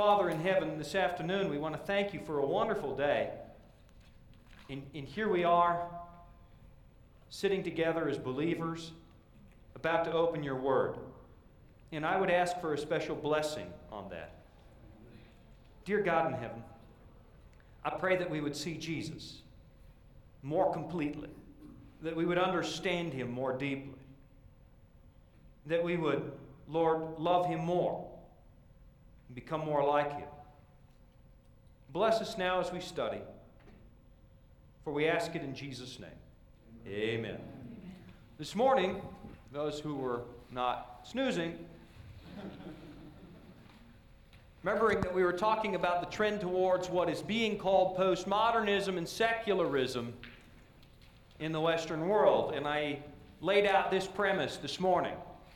Father in heaven, this afternoon we want to thank you for a wonderful day. And here we are, sitting together as believers, about to open your word. And I would ask for a special blessing on that. Dear God in heaven, I pray that we would see Jesus more completely, that we would understand him more deeply, that we would, Lord, love him more and become more like him. Bless us now as we study, for we ask it in Jesus' name. Amen. This morning, those who were not snoozing, remembering that we were talking about the trend towards what is being called postmodernism and secularism in the Western world. And I laid out this premise this morning,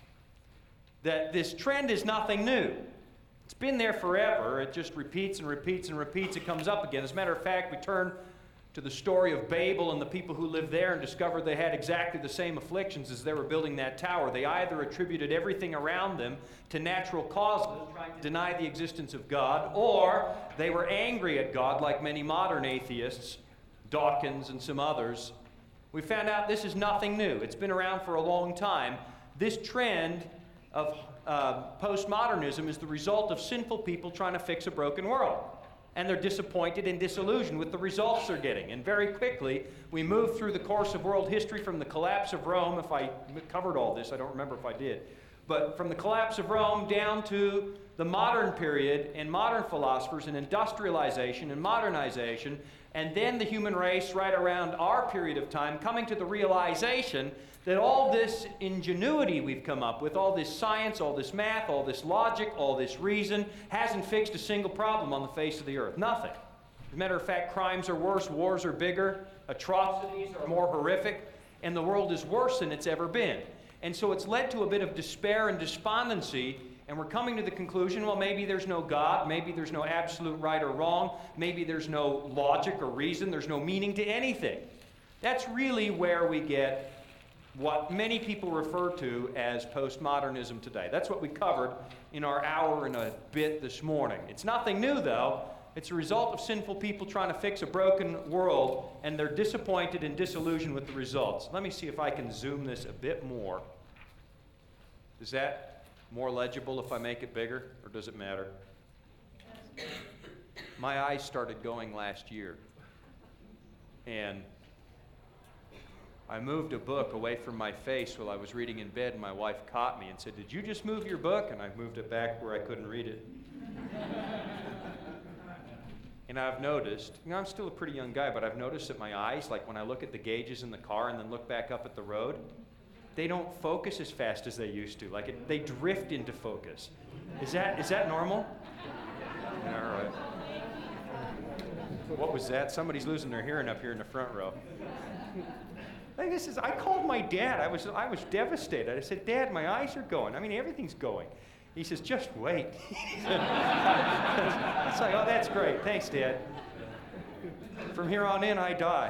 that this trend is nothing new. It's been there forever. It just repeats and repeats and repeats. It comes up again. As a matter of fact, we turn to the story of Babel and the people who lived there and discovered they had exactly the same afflictions as they were building that tower. They either attributed everything around them to natural causes, trying to deny the existence of God, or they were angry at God like many modern atheists, Dawkins and some others. We found out this is nothing new. It's been around for a long time. This trend of postmodernism is the result of sinful people trying to fix a broken world. And they're disappointed and disillusioned with the results they're getting. And very quickly, we move through the course of world history from the collapse of Rome. If I covered all this, I don't remember if I did. But from the collapse of Rome down to the modern period and modern philosophers and industrialization and modernization, and then the human race right around our period of time coming to the realization that all this ingenuity we've come up with, all this science, all this math, all this logic, all this reason, hasn't fixed a single problem on the face of the earth. Nothing. As a matter of fact, crimes are worse, wars are bigger, atrocities are more horrific, and the world is worse than it's ever been. And so it's led to a bit of despair and despondency, and we're coming to the conclusion, well, maybe there's no God, maybe there's no absolute right or wrong, maybe there's no logic or reason, there's no meaning to anything. That's really where we get what many people refer to as postmodernism today. That's what we covered in our hour and a bit this morning. It's nothing new, though. It's a result of sinful people trying to fix a broken world, and they're disappointed and disillusioned with the results. Let me see if I can zoom this a bit more. Is that more legible if I make it bigger, or does it matter? My eyes started going last year, and I moved a book away from my face while I was reading in bed, and my wife caught me and said, "Did you just move your book?" And I moved it back where I couldn't read it. And I've noticed, I'm still a pretty young guy, but I've noticed that my eyes, like when I look at the gauges in the car and then look back up at the road, they don't focus as fast as they used to. They drift into focus. Is that normal? All right. What was that? Somebody's losing their hearing up here in the front row. I called my dad. I was devastated. I said, "Dad, my eyes are going. I mean, everything's going." He says, "Just wait." It's like, "Oh, that's great. Thanks, Dad. From here on in, I die."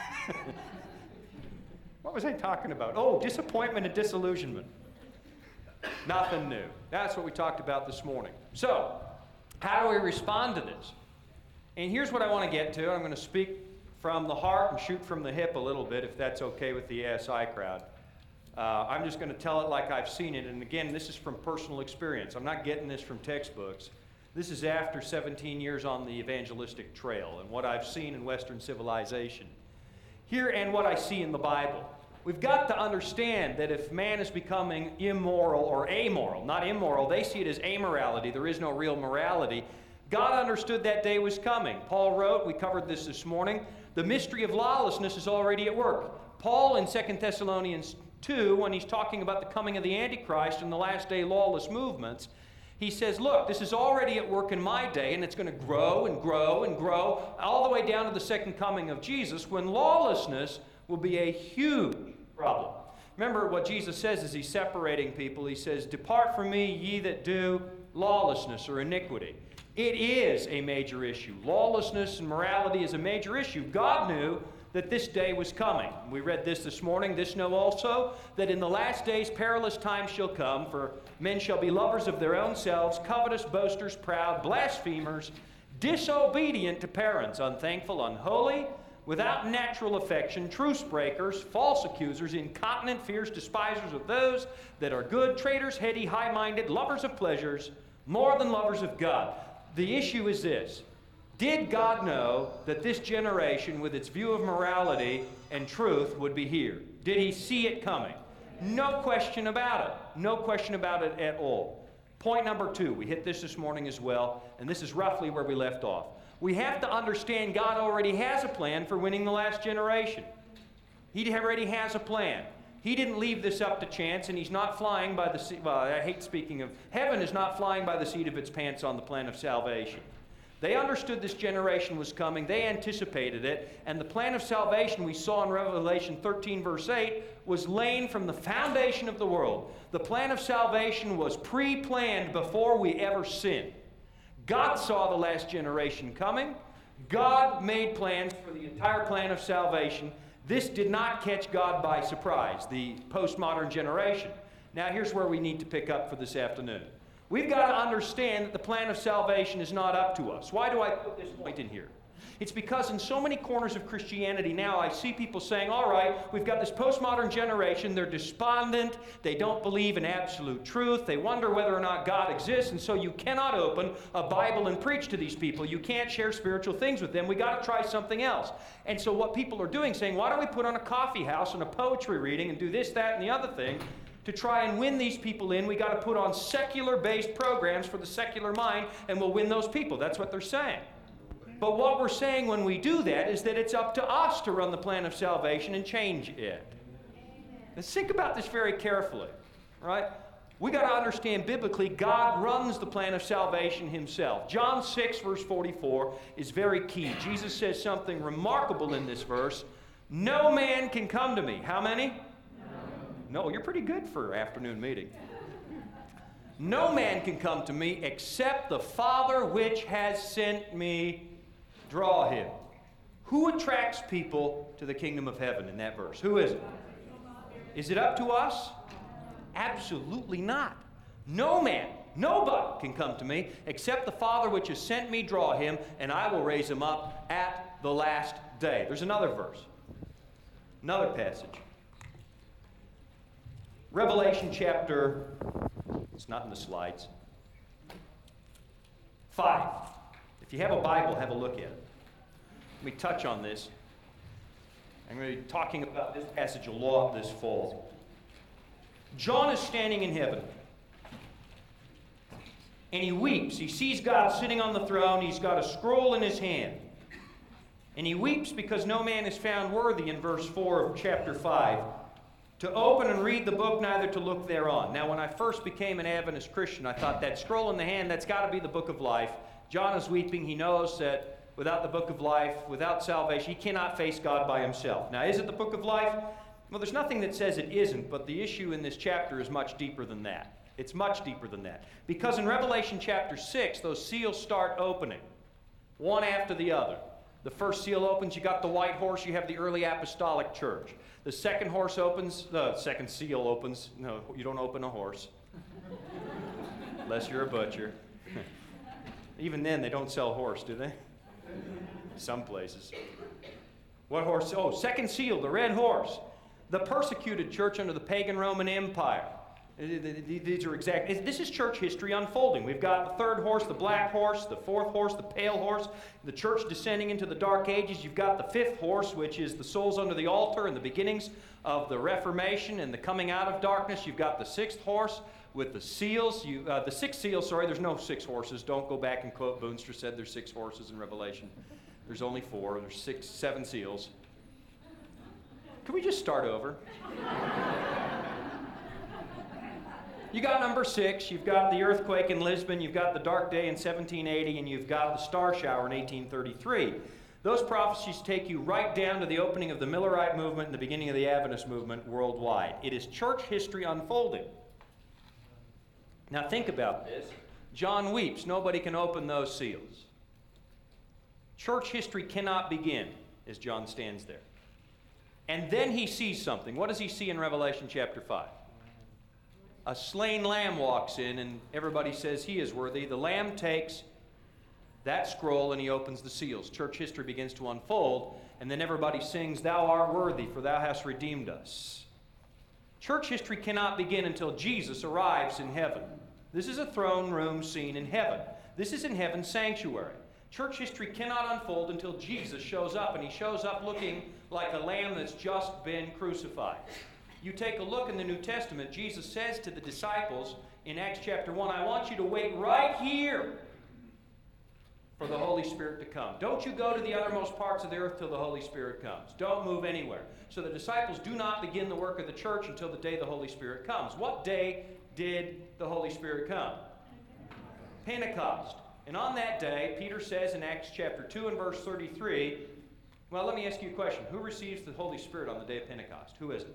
What was I talking about? Oh, disappointment and disillusionment. Nothing new. That's what we talked about this morning. So, how do we respond to this? And here's what I want to get to. I'm going to speak from the heart and shoot from the hip a little bit, if that's okay with the ASI crowd. I'm just going to tell it like I've seen it. And again, this is from personal experience. I'm not getting this from textbooks. This is after 17 years on the evangelistic trail and what I've seen in Western civilization. Here and what I see in the Bible. We've got to understand that if man is becoming immoral or amoral, not immoral, they see it as amorality. There is no real morality. God understood that day was coming. Paul wrote, we covered this morning, the mystery of lawlessness is already at work. Paul in 2 Thessalonians 2, when he's talking about the coming of the Antichrist and the last day lawless movements, he says, look, this is already at work in my day, and it's going to grow and grow and grow all the way down to the second coming of Jesus, when lawlessness will be a huge problem. Remember what Jesus says as he's separating people. He says, "Depart from me, ye that do lawlessness," or iniquity. It is a major issue. Lawlessness and morality is a major issue. God knew that this day was coming. We read this morning. This know also, that in the last days perilous times shall come, for men shall be lovers of their own selves, covetous, boasters, proud, blasphemers, disobedient to parents, unthankful, unholy, without natural affection, truce breakers, false accusers, incontinent, fierce, despisers of those that are good, traitors, heady, high-minded, lovers of pleasures, more than lovers of God. The issue is this. Did God know that this generation, with its view of morality and truth, would be here? Did he see it coming? No question about it. No question about it at all. Point number 2, we hit this morning as well, and this is roughly where we left off. We have to understand God already has a plan for winning the last generation. He already has a plan. He didn't leave this up to chance, and he's not flying by the seat. Well, I hate speaking of, heaven is not flying by the seat of its pants on the plan of salvation. They understood this generation was coming. They anticipated it. And the plan of salvation we saw in Revelation 13, verse 8, was laid from the foundation of the world. The plan of salvation was pre-planned before we ever sinned. God saw the last generation coming. God made plans for the entire plan of salvation. This did not catch God by surprise, the postmodern generation. Now here's where we need to pick up for this afternoon. We've got to understand that the plan of salvation is not up to us. Why do I put this point in here? It's because in so many corners of Christianity now, I see people saying, all right, we've got this postmodern generation, they're despondent, they don't believe in absolute truth, they wonder whether or not God exists, and so you cannot open a Bible and preach to these people. You can't share spiritual things with them. We got to try something else. And so what people are doing, saying, why don't we put on a coffee house and a poetry reading and do this, that, and the other thing to try and win these people in? We got to put on secular-based programs for the secular mind, and we'll win those people. That's what they're saying. But what we're saying when we do that is that it's up to us to run the plan of salvation and change it. Let's think about this very carefully, right? We got to understand biblically, God runs the plan of salvation himself. John 6, verse 44 is very key. Jesus says something remarkable in this verse. No man can come to me. How many? No, you're pretty good for an afternoon meeting. No man can come to me except the Father which has sent me draw him. Who attracts people to the kingdom of heaven in that verse? Who is it? Is it up to us? Absolutely not. No man, nobody can come to me except the Father which has sent me draw him, and I will raise him up at the last day. There's another verse, another passage. Revelation chapter, it's not in the slides, 5. If you have a Bible, have a look at it. Let me touch on this. I'm going to be talking about this passage a lot this fall. John is standing in heaven, and he weeps. He sees God sitting on the throne. He's got a scroll in his hand. And he weeps because no man is found worthy, in verse 4 of chapter 5, to open and read the book, neither to look thereon. Now, when I first became an Adventist Christian, I thought that scroll in the hand, that's got to be the book of life. John is weeping. He knows that without the book of life, without salvation, he cannot face God by himself. Now, is it the book of life? Well, there's nothing that says it isn't, but the issue in this chapter is much deeper than that. It's much deeper than that. Because in Revelation chapter 6, those seals start opening, one after the other. The first seal opens, you got the white horse, you have the early apostolic church. The second horse opens, the second seal opens. No, you don't open a horse. Unless you're a butcher. Even then, they don't sell horse, do they? Some places. What horse? Oh, second seal, the red horse. The persecuted church under the pagan Roman Empire. These are exact. This is church history unfolding. We've got the third horse, the black horse, the fourth horse, the pale horse, the church descending into the dark ages. You've got the fifth horse, which is the souls under the altar and the beginnings of the Reformation and the coming out of darkness. You've got the sixth horse with the seals. The sixth seal, sorry, there's no 6 horses. Don't go back and quote Boonstra said there's 6 horses in Revelation. There's only 4. There's 7 seals. Can we just start over? You got number 6, you've got the earthquake in Lisbon, you've got the dark day in 1780, and you've got the star shower in 1833. Those prophecies take you right down to the opening of the Millerite movement and the beginning of the Adventist movement worldwide. It is church history unfolding. Now think about this. John weeps. Nobody can open those seals. Church history cannot begin as John stands there. And then he sees something. What does he see in Revelation chapter 5? A slain lamb walks in, and everybody says he is worthy. The lamb takes that scroll and he opens the seals. Church history begins to unfold, and then everybody sings, "Thou art worthy, for thou hast redeemed us." Church history cannot begin until Jesus arrives in heaven. This is a throne room scene in heaven. This is in heaven's sanctuary. Church history cannot unfold until Jesus shows up, and he shows up looking like a lamb that's just been crucified. You take a look in the New Testament, Jesus says to the disciples in Acts chapter 1, "I want you to wait right here for the Holy Spirit to come. Don't you go to the uttermost parts of the earth till the Holy Spirit comes. Don't move anywhere." So the disciples do not begin the work of the church until the day the Holy Spirit comes. What day did the Holy Spirit come? Pentecost. And on that day, Peter says in Acts chapter 2 and verse 33, well, let me ask you a question. Who receives the Holy Spirit on the day of Pentecost? Who is it?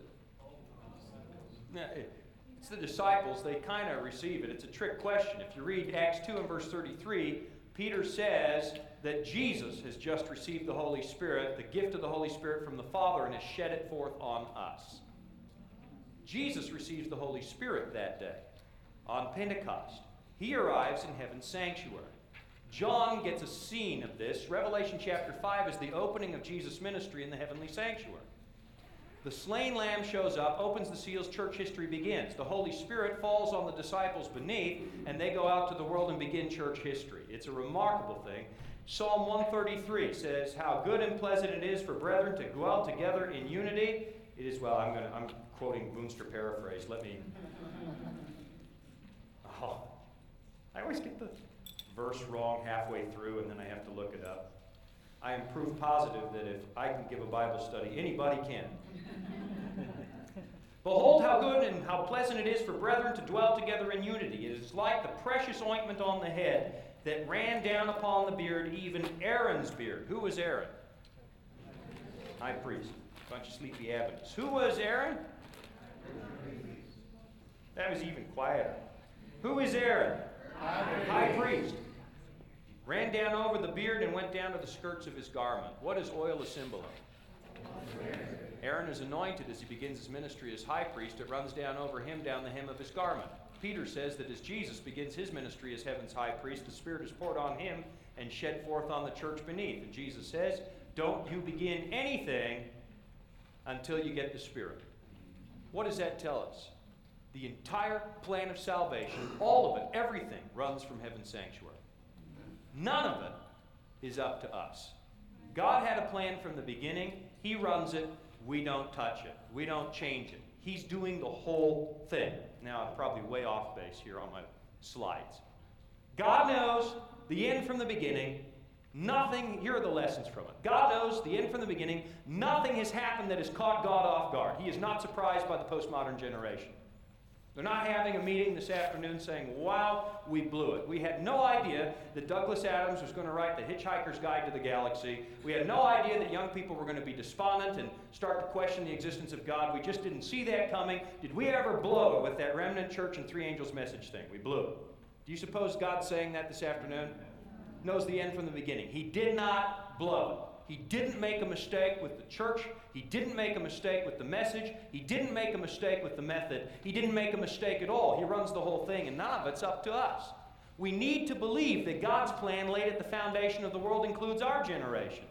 It's the disciples. They kind of receive it. It's a trick question. If you read Acts 2 and verse 33, Peter says that Jesus has just received the Holy Spirit, the gift of the Holy Spirit from the Father, and has shed it forth on us. Jesus receives the Holy Spirit that day on Pentecost. He arrives in heaven's sanctuary. John gets a scene of this. Revelation chapter 5 is the opening of Jesus' ministry in the heavenly sanctuary. The slain lamb shows up, opens the seals, church history begins. The Holy Spirit falls on the disciples beneath, and they go out to the world and begin church history. It's a remarkable thing. Psalm 133 says, "How good and pleasant it is for brethren to dwell together in unity." It is, well, I'm quoting Boonster paraphrase. Let me... Oh, I always get the verse wrong halfway through, and then I have to look it up. I am proof positive that if I can give a Bible study, anybody can. "Behold how good and how pleasant it is for brethren to dwell together in unity. It is like the precious ointment on the head that ran down upon the beard, even Aaron's beard." Who was Aaron? High priest. Bunch of sleepy Adventists. Who was Aaron? That was even quieter. Who is Aaron? High priest. Ran down over the beard and went down to the skirts of his garment. What is oil a symbol of? Aaron is anointed as he begins his ministry as high priest. It runs down over him, down the hem of his garment. Peter says that as Jesus begins his ministry as heaven's high priest, the Spirit is poured on him and shed forth on the church beneath. And Jesus says, don't you begin anything until you get the Spirit. What does that tell us? The entire plan of salvation, all of it, everything, runs from heaven's sanctuary. None of it is up to us. God had a plan from the beginning. He runs it. We don't touch it. We don't change it. He's doing the whole thing. Now, I'm probably way off base here on my slides. God knows the end from the beginning. Nothing, here are the lessons from it. God knows the end from the beginning. Nothing has happened that has caught God off guard. He is not surprised by the postmodern generation. They're not having a meeting this afternoon saying, wow, we blew it. We had no idea that Douglas Adams was going to write The Hitchhiker's Guide to the Galaxy. We had no idea that young people were going to be despondent and start to question the existence of God. We just didn't see that coming. Did we ever blow it with that remnant church and three angels message thing? We blew it. Do you suppose God's saying that this afternoon? Knows the end from the beginning. He did not blow it. He didn't make a mistake with the church. He didn't make a mistake with the message. He didn't make a mistake with the method. He didn't make a mistake at all. He runs the whole thing, and none of it's up to us. We need to believe that God's plan laid at the foundation of the world includes our generation.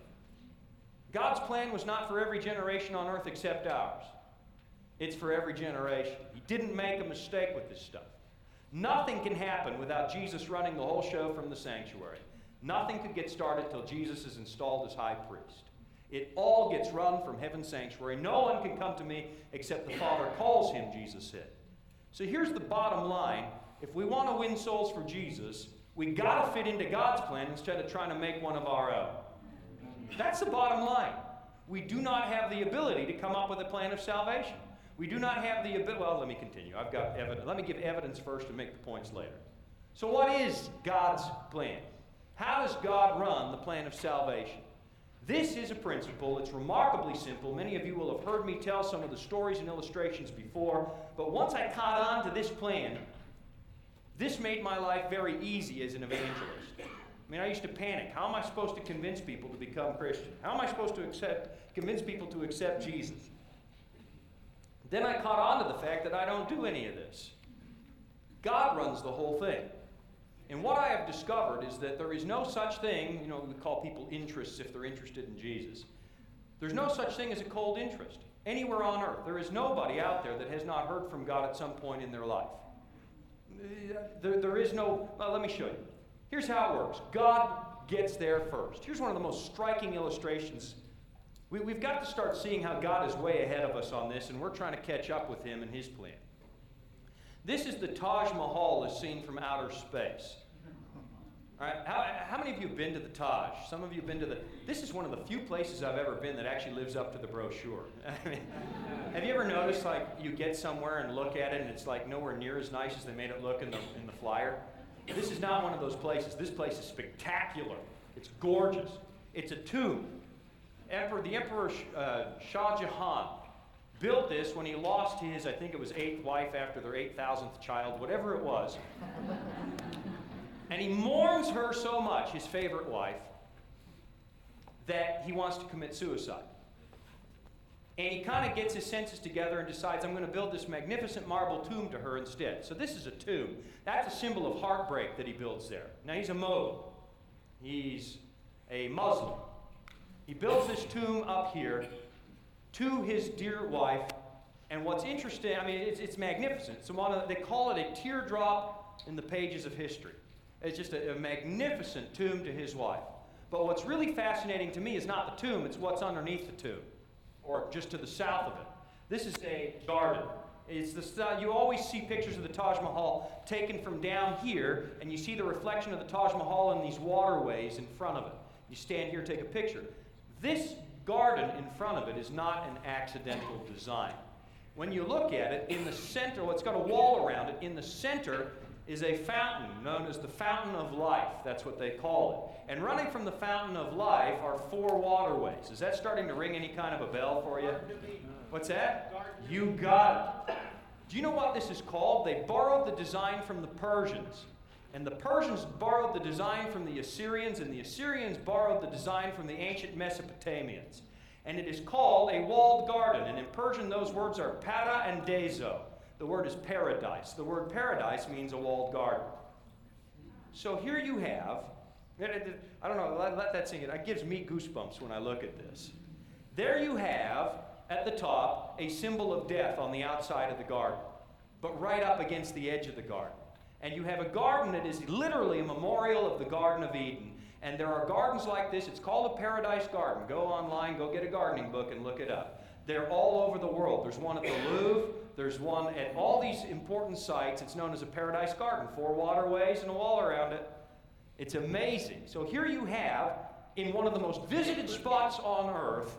God's plan was not for every generation on earth except ours. It's for every generation. He didn't make a mistake with this stuff. Nothing can happen without Jesus running the whole show from the sanctuary. Nothing could get started till Jesus is installed as high priest. It all gets run from heaven's sanctuary. No one can come to me except the Father calls him, Jesus said. So here's the bottom line. If we want to win souls for Jesus, we got to fit into God's plan instead of trying to make one of our own. That's the bottom line. We do not have the ability to come up with a plan of salvation. We do not have the ability. Well, let me continue. I've got evidence. Let me give evidence first and make the points later. So what is God's plan? How does God run the plan of salvation? This is a principle. It's remarkably simple. Many of you will have heard me tell some of the stories and illustrations before, but once I caught on to this plan, this made my life very easy as an evangelist. mean, I used to panic. How am I supposed to convince people to become Christian? How am I supposed to convince people to accept Jesus? Then I caught on to the fact that I don't do any of this. God runs the whole thing. And what I have discovered is that there is no such thing, we call people interests if they're interested in Jesus. There's no such thing as a cold interest. Anywhere on earth, there is nobody out there that has not heard from God at some point in their life. There is no, well, let me show you. Here's how it works. God gets there first. Here's one of the most striking illustrations. We've got to start seeing how God is way ahead of us on this, and we're trying to catch up with him and his plan. This is the Taj Mahal as seen from outer space. All right, how many of you have been to the Taj? Some of you have been to this is one of the few places I've ever been that actually lives up to the brochure. I mean, have you ever noticed, like, you get somewhere and look at it and it's like nowhere near as nice as they made it look in the flyer? This is not one of those places. This place is spectacular. It's gorgeous. It's a tomb. The Emperor Shah Jahan built this when he lost his, I think it was 8th wife after their 8,000th child, whatever it was. And he mourns her so much, his favorite wife, that he wants to commit suicide. And he kind of gets his senses together and decides, I'm going to build this magnificent marble tomb to her instead. So this is a tomb. That's a symbol of heartbreak that he builds there. Now he's a Moab. He's a Muslim. He builds this tomb up here to his dear wife. And what's interesting, I mean, it's magnificent. They call it a teardrop in the pages of history. It's just a magnificent tomb to his wife. But what's really fascinating to me is not the tomb, it's what's underneath the tomb, or just to the south of it. This is a garden. You always see pictures of the Taj Mahal taken from down here, and you see the reflection of the Taj Mahal in these waterways in front of it. You stand here, take a picture. This garden in front of it is not an accidental design. When you look at it, in the center, it's got a wall around it, in the center is a fountain known as the Fountain of Life. That's what they call it. And running from the Fountain of Life are 4 waterways. Is that starting to ring any kind of a bell for you? What's that? You got it. Do you know what this is called? They borrowed the design from the Persians. And the Persians borrowed the design from the Assyrians, and the Assyrians borrowed the design from the ancient Mesopotamians. And it is called a walled garden. And in Persian, those words are para and dezo. The word is paradise. The word paradise means a walled garden. So here you have, I don't know, let that sink in. It gives me goosebumps when I look at this. There you have, at the top, a symbol of death on the outside of the garden, but right up against the edge of the garden. And you have a garden that is literally a memorial of the Garden of Eden. And there are gardens like this. It's called a Paradise Garden. Go online, go get a gardening book and look it up. They're all over the world. There's one at the Louvre. There's one at all these important sites. It's known as a Paradise Garden. 4 waterways and a wall around it. It's amazing. So here you have, in one of the most visited spots on earth,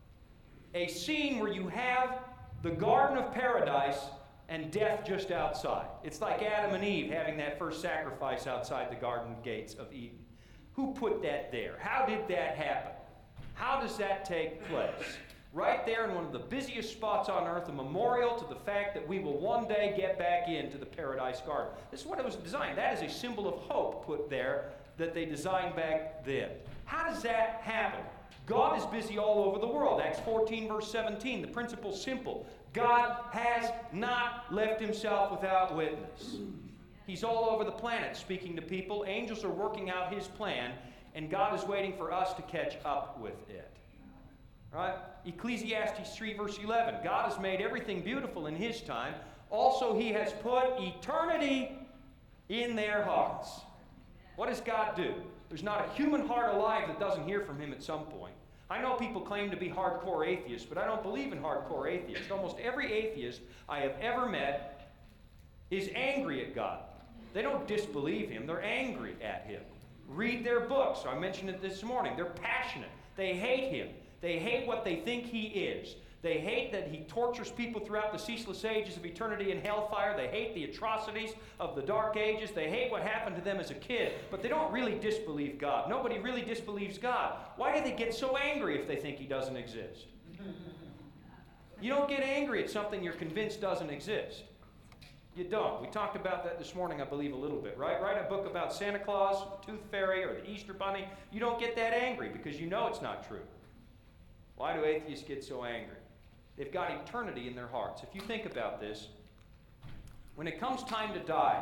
a scene where you have the Garden of Paradise and death just outside. It's like Adam and Eve having that first sacrifice outside the garden gates of Eden. Who put that there? How did that happen? How does that take place? Right there in one of the busiest spots on earth, a memorial to the fact that we will one day get back into the Paradise Garden. This is what it was designed. That is a symbol of hope put there that they designed back then. How does that happen? God is busy all over the world. Acts 14, verse 17, the principle's simple. God has not left himself without witness. He's all over the planet speaking to people. Angels are working out his plan, and God is waiting for us to catch up with it. Right? Ecclesiastes 3, verse 11. God has made everything beautiful in his time. Also, he has put eternity in their hearts. What does God do? There's not a human heart alive that doesn't hear from him at some point. I know people claim to be hardcore atheists, but I don't believe in hardcore atheists. Almost every atheist I have ever met is angry at God. They don't disbelieve him. They're angry at him. Read their books. I mentioned it this morning. They're passionate. They hate him. They hate what they think he is. They hate that he tortures people throughout the ceaseless ages of eternity in hellfire. They hate the atrocities of the dark ages. They hate what happened to them as a kid. But they don't really disbelieve God. Nobody really disbelieves God. Why do they get so angry if they think he doesn't exist? You don't get angry at something you're convinced doesn't exist. You don't. We talked about that this morning, I believe, a little bit, right? Write a book about Santa Claus, Tooth Fairy, or the Easter Bunny. You don't get that angry because you know it's not true. Why do atheists get so angry? They've got eternity in their hearts. If you think about this, when it comes time to die,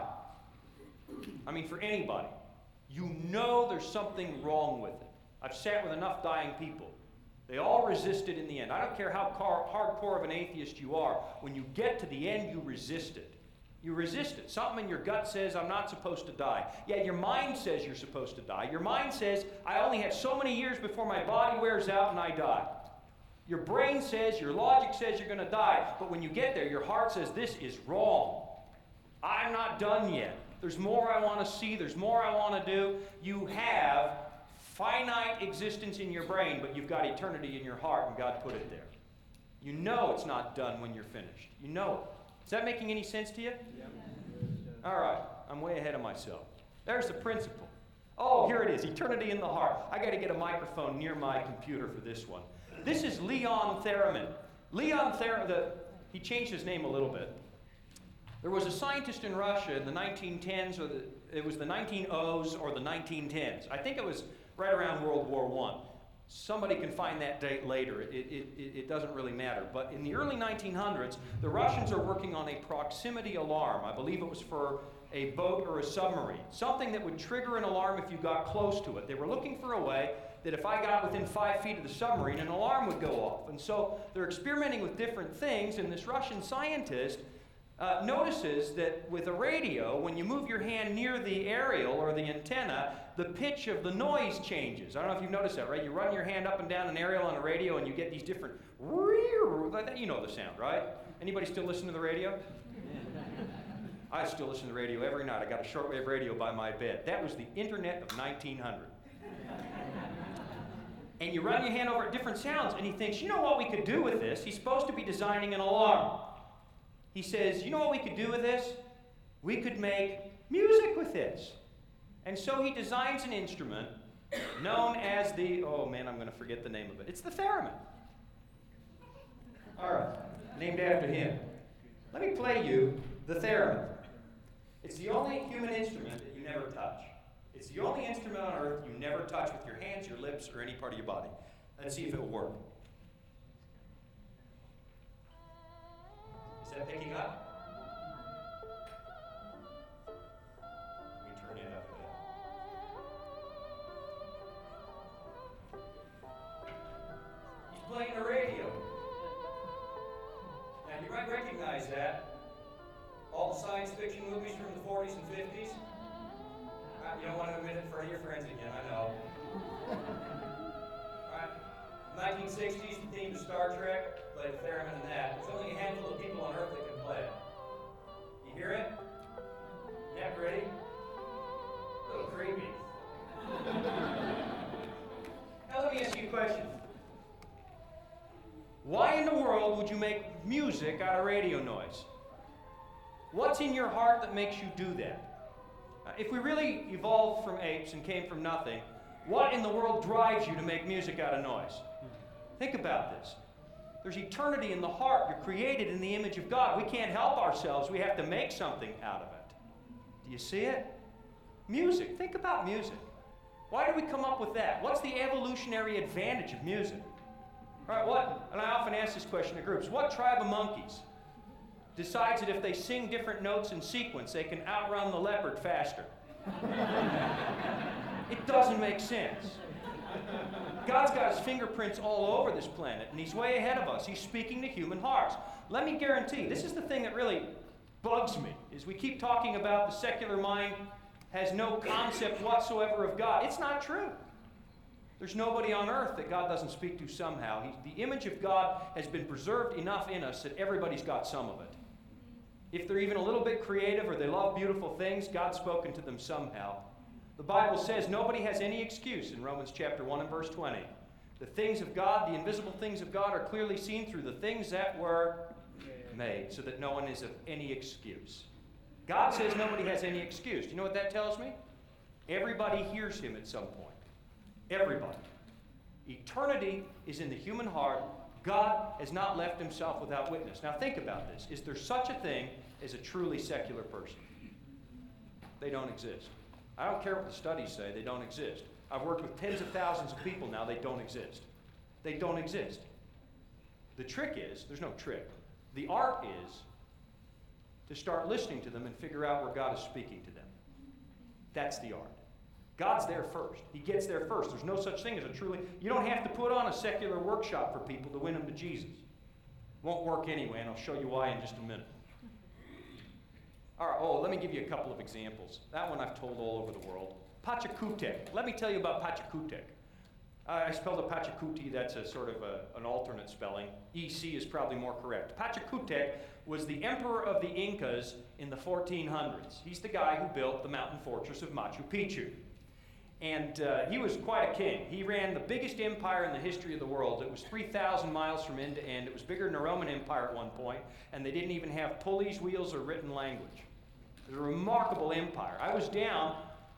I mean for anybody, you know there's something wrong with it. I've sat with enough dying people. They all resist it in the end. I don't care how hardcore of an atheist you are. When you get to the end, you resist it. You resist it. Something in your gut says, I'm not supposed to die. Yeah, your mind says you're supposed to die. Your mind says, I only have so many years before my body wears out and I die. Your brain says, your logic says you're going to die. But when you get there, your heart says, this is wrong. I'm not done yet. There's more I want to see. There's more I want to do. You have finite existence in your brain, but you've got eternity in your heart, and God put it there. You know it's not done when you're finished. You know it. Is that making any sense to you? Yeah. All right. I'm way ahead of myself. There's the principle. Oh, here it is. Eternity in the heart. I got to get a microphone near my computer for this one. This is Leon Theremin. Leon Theremin, he changed his name a little bit. There was a scientist in Russia in the 1910s, it was the 1900s or the 1910s. I think it was right around World War I. Somebody can find that date later. It doesn't really matter. But in the early 1900s, the Russians are working on a proximity alarm. I believe it was for a boat or a submarine. Something that would trigger an alarm if you got close to it. They were looking for a way that if I got within 5 feet of the submarine, an alarm would go off. And so they're experimenting with different things, and this Russian scientist notices that with a radio, when you move your hand near the aerial or the antenna, the pitch of the noise changes. I don't know if you've noticed that, right? You run your hand up and down an aerial on a radio and you get these different, you know the sound, right? Anybody still listen to the radio? I still listen to the radio every night. I got a shortwave radio by my bed. That was the internet of 1900. And you run your hand over at different sounds, and he thinks, you know what we could do with this? He's supposed to be designing an alarm. He says, you know what we could do with this? We could make music with this. And so he designs an instrument known as the, oh man, I'm going to forget the name of it. It's the theremin. All right, named after him. Let me play you the theremin. It's the only human instrument that you never touch. It's the only instrument on earth you never touch with your hands, your lips, or any part of your body. Let's see if it will work. Is that picking up? Let me turn it up a bit. He's playing the radio. Now you might recognize that. All the science fiction movies from the 40s and 50s. You don't want to admit it for your friends again, I know. Alright, 1960s, the theme to Star Trek, played the theremin in that. There's only a handful of people on Earth that can play it. You hear it? Yeah, ready? A little creepy. Now let me ask you a question. Why in the world would you make music out of radio noise? What's in your heart that makes you do that? If we really evolved from apes and came from nothing, what in the world drives you to make music out of noise? Think about this. There's eternity in the heart. You're created in the image of God. We can't help ourselves. We have to make something out of it. Do you see it? Music. Think about music. Why did we come up with that? What's the evolutionary advantage of music? All right, what? And I often ask this question to groups. What tribe of monkeys decides that if they sing different notes in sequence, they can outrun the leopard faster? It doesn't make sense. God's got his fingerprints all over this planet, and he's way ahead of us. He's speaking to human hearts. Let me guarantee, this is the thing that really bugs me, is we keep talking about the secular mind has no concept whatsoever of God. It's not true. There's nobody on earth that God doesn't speak to somehow. The image of God has been preserved enough in us that everybody's got some of it. If they're even a little bit creative or they love beautiful things, God's spoken to them somehow. The Bible says nobody has any excuse in Romans chapter 1 and verse 20. The things of God, the invisible things of God, are clearly seen through the things that were made, so that no one is of any excuse. God says nobody has any excuse. Do you know what that tells me? Everybody hears him at some point. Everybody. Eternity is in the human heart. God has not left himself without witness. Now think about this. Is there such a thing as a truly secular person? They don't exist. I don't care what the studies say, they don't exist. I've worked with tens of thousands of people now, they don't exist. They don't exist. The trick is, there's no trick. The art is to start listening to them and figure out where God is speaking to them. That's the art. God's there first. He gets there first. There's no such thing as a truly... You don't have to put on a secular workshop for people to win them to Jesus. Won't work anyway, and I'll show you why in just a minute. All right, let me give you a couple of examples. That one I've told all over the world. Pachacutec. Let me tell you about Pachacutec. I spelled it Pachacuti. That's a sort of an alternate spelling. EC is probably more correct. Pachacutec was the emperor of the Incas in the 1400s. He's the guy who built the mountain fortress of Machu Picchu. And he was quite a king. He ran the biggest empire in the history of the world. It was 3,000 miles from end to end. It was bigger than the Roman Empire at one point, and they didn't even have pulleys, wheels, or written language. It was a remarkable empire. I was down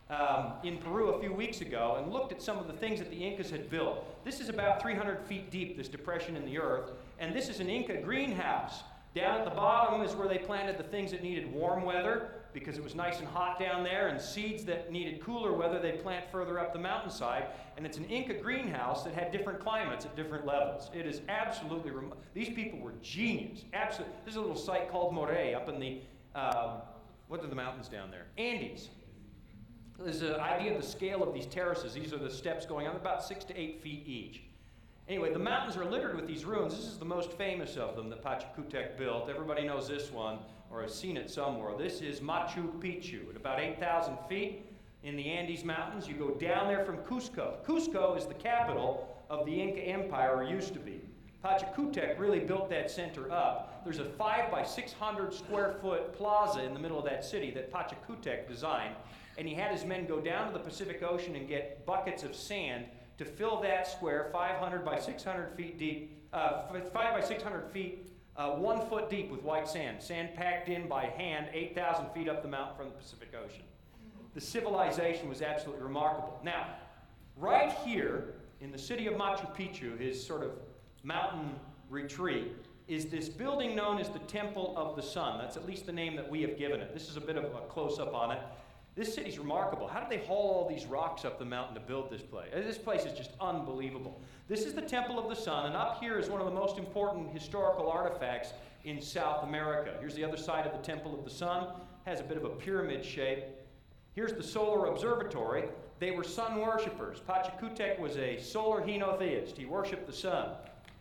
in Peru a few weeks ago and looked at some of the things that the Incas had built. This is about 300 feet deep, this depression in the earth, and this is an Inca greenhouse. Down at the bottom is where they planted the things that needed warm weather, because it was nice and hot down there, and seeds that needed cooler weather they plant further up the mountainside. And it's an Inca greenhouse that had different climates at different levels. It is absolutely these people were genius. Absolutely. There's a little site called Moray up in the what are the mountains down there? Andes. There's an idea of the scale of these terraces. These are the steps going on, about 6 to 8 feet each. Anyway, the mountains are littered with these ruins. This is the most famous of them that Pachacutec built. Everybody knows this one, or has seen it somewhere. This is Machu Picchu at about 8,000 feet in the Andes Mountains. You go down there from Cusco. Cusco is the capital of the Inca Empire, or used to be. Pachacutec really built that center up. There's a 5 by 600 square foot plaza in the middle of that city that Pachacutec designed, and he had his men go down to the Pacific Ocean and get buckets of sand to fill that square 500 by 600 feet deep, 5 by 600 feet, 1 foot deep with white sand. Sand packed in by hand 8,000 feet up the mountain from the Pacific Ocean. The civilization was absolutely remarkable. Now, right here in the city of Machu Picchu, his sort of mountain retreat, is this building known as the Temple of the Sun. That's at least the name that we have given it. This is a bit of a close-up on it. This city's remarkable. How did they haul all these rocks up the mountain to build this place? This place is just unbelievable. This is the Temple of the Sun, and up here is one of the most important historical artifacts in South America. Here's the other side of the Temple of the Sun. It has a bit of a pyramid shape. Here's the solar observatory. They were sun worshippers. Pachacutec was a solar henotheist. He worshipped the sun.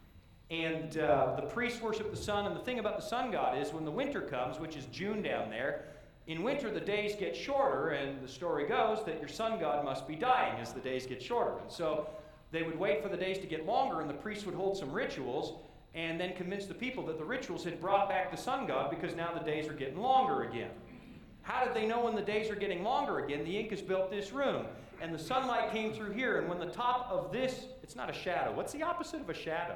And the priests worship the sun, and the thing about the sun god is when the winter comes, which is June down there, in winter the days get shorter, and the story goes that your sun god must be dying as the days get shorter. And so they would wait for the days to get longer, and the priests would hold some rituals and then convince the people that the rituals had brought back the sun god because now the days are getting longer again. How did they know when the days are getting longer again? The Incas built this room, and the sunlight came through here, and when the top of this, it's not a shadow. What's the opposite of a shadow?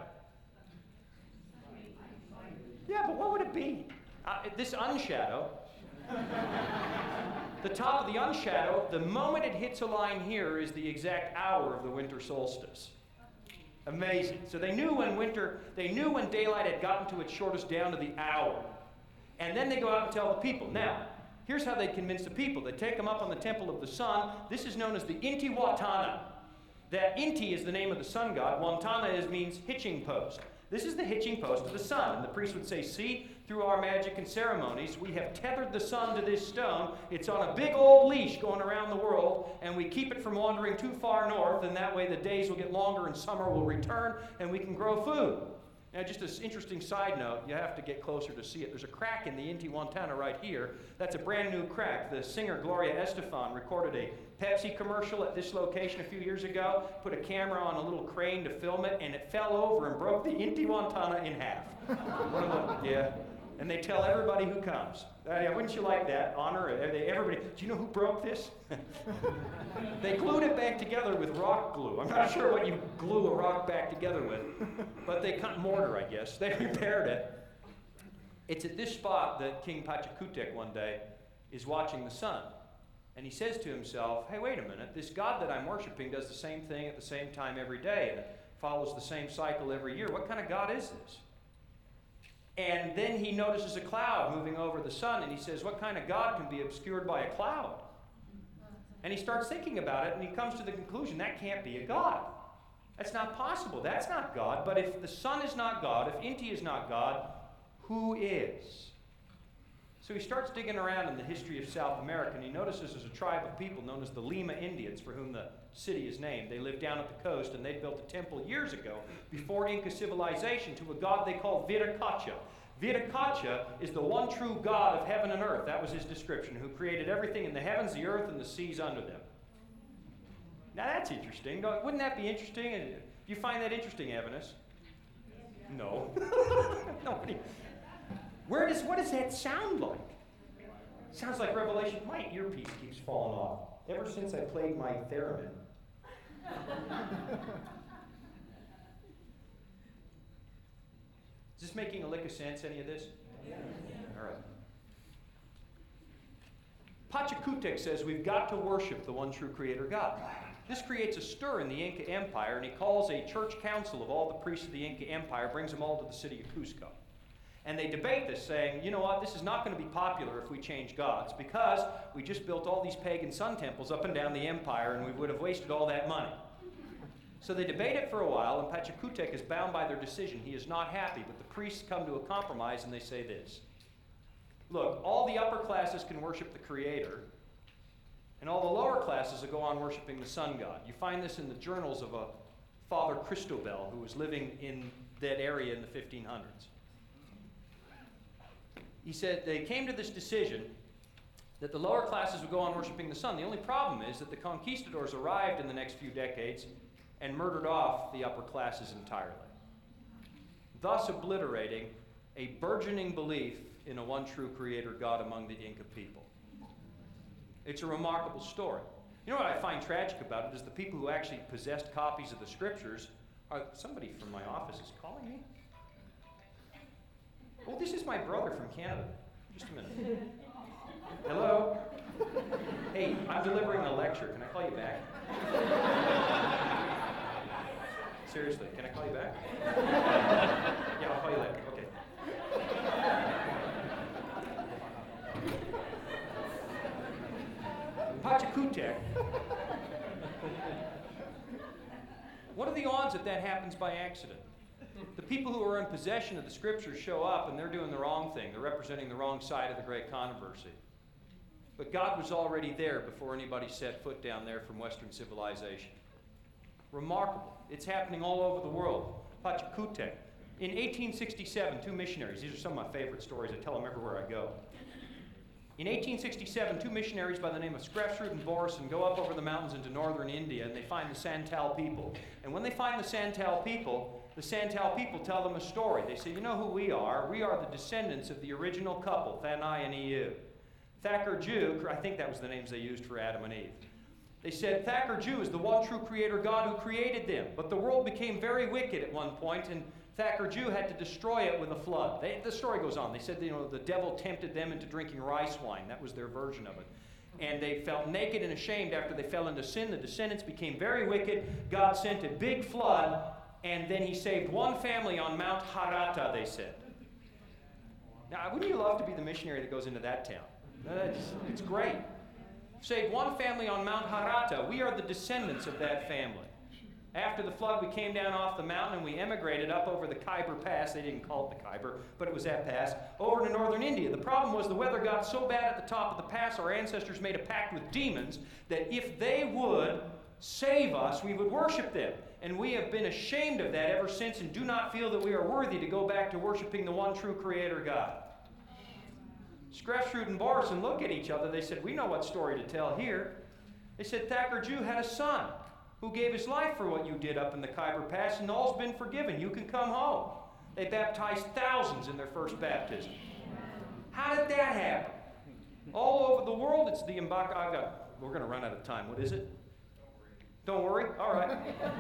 Yeah, but what would it be? This unshadow. The top of the unshadow, the moment it hits a line here is the exact hour of the winter solstice. Amazing. So they knew when daylight had gotten to its shortest down to the hour. And then they go out and tell the people. Now, here's how they convince the people. They take them up on the Temple of the Sun. This is known as the Intihuatana. That Inti is the name of the sun god. Wantana means hitching post. This is the hitching post of the sun. And the priest would say, see, through our magic and ceremonies, we have tethered the sun to this stone. It's on a big old leash going around the world, and we keep it from wandering too far north, and that way the days will get longer and summer will return, and we can grow food. Now, just an interesting side note, you have to get closer to see it. There's a crack in the Intihuatana right here. That's a brand new crack. The singer Gloria Estefan recorded a Pepsi commercial at this location a few years ago, put a camera on a little crane to film it, and it fell over and broke the Intihuatana in half. Yeah. And they tell everybody who comes. Wouldn't you like that? Honor everybody. Do you know who broke this? They glued it back together with rock glue. I'm not sure what you glue a rock back together with, but they cut mortar, I guess. They repaired it. It's at this spot that King Pachacutec one day is watching the sun. And he says to himself, hey, wait a minute. This god that I'm worshiping does the same thing at the same time every day. And follows the same cycle every year. What kind of God is this? And then he notices a cloud moving over the sun, and he says, what kind of God can be obscured by a cloud? And he starts thinking about it, and he comes to the conclusion, that can't be a God. That's not possible. That's not God. But if the sun is not God, if Inti is not God, who is? So he starts digging around in the history of South America, and he notices there's a tribe of people known as the Lima Indians, for whom the city is named. They lived down at the coast, and they built a temple years ago, before Inca civilization, to a god they called Viracocha. Viracocha is the one true God of heaven and earth. That was his description, who created everything in the heavens, the earth, and the seas under them. Now that's interesting. Wouldn't that be interesting? Do you find that interesting, Evanus? No. Nobody. What does that sound like? Sounds like Revelation. My earpiece keeps falling off ever since I played my theremin. Is this making a lick of sense, any of this? Yeah. All right. Pachacutec says we've got to worship the one true creator God. This creates a stir in the Inca Empire, and he calls a church council of all the priests of the Inca Empire, brings them all to the city of Cusco. And they debate this, saying, you know what, this is not going to be popular if we change gods, because we just built all these pagan sun temples up and down the empire, and we would have wasted all that money. So they debate it for a while, and Pachacutec is bound by their decision. He is not happy, but the priests come to a compromise, and they say this. Look, all the upper classes can worship the Creator, and all the lower classes will go on worshiping the sun god. You find this in the journals of a Father Cristobal, who was living in that area in the 1500s. He said they came to this decision that the lower classes would go on worshiping the sun. The only problem is that the conquistadors arrived in the next few decades and murdered off the upper classes entirely, thus obliterating a burgeoning belief in a one true creator God among the Inca people. It's a remarkable story. You know what I find tragic about it is the people who actually possessed copies of the scriptures are... Somebody from my office is calling me. Oh, this is my brother from Canada. Just a minute. Hello? Hey, I'm delivering a lecture. Can I call you back? Seriously, can I call you back? Yeah, I'll call you later. Okay. Pachacutec. What are the odds that that happens by accident? The people who are in possession of the scriptures show up and they're doing the wrong thing. They're representing the wrong side of the great controversy. But God was already there before anybody set foot down there from Western civilization. Remarkable. It's happening all over the world. Pachacutec. In 1867, two missionaries, these are some of my favorite stories, I tell them everywhere I go. In 1867, two missionaries by the name of Skrefsrud and Borison go up over the mountains into northern India, and they find the Santal people. And when they find the Santal people tell them a story. They say, you know who we are? We are the descendants of the original couple, Thanai and Eu. Thakur Jew, I think that was the names they used for Adam and Eve. They said, Thakur Jew is the one true creator God who created them. But the world became very wicked at one point, and Thakur Jew had to destroy it with a flood. The story goes on. They said, the devil tempted them into drinking rice wine. That was their version of it. And they felt naked and ashamed after they fell into sin. The descendants became very wicked. God sent a big flood, and then he saved one family on Mount Harata, they said. Now, wouldn't you love to be the missionary that goes into that town? It's great. Saved one family on Mount Harata. We are the descendants of that family. After the flood, we came down off the mountain and we emigrated up over the Khyber Pass. They didn't call it the Khyber, but it was that pass, over to northern India. The problem was the weather got so bad at the top of the pass, our ancestors made a pact with demons that if they would save us, we would worship them. And we have been ashamed of that ever since and do not feel that we are worthy to go back to worshiping the one true creator God. Skrefsrud and Borison look at each other. They said, we know what story to tell here. They said, Thakur Jew had a son who gave his life for what you did up in the Khyber Pass, and all's been forgiven. You can come home. They baptized thousands in their first baptism. How did that happen? All over the world, it's the Mbaka. We're going to run out of time. What is it? Don't worry. All right.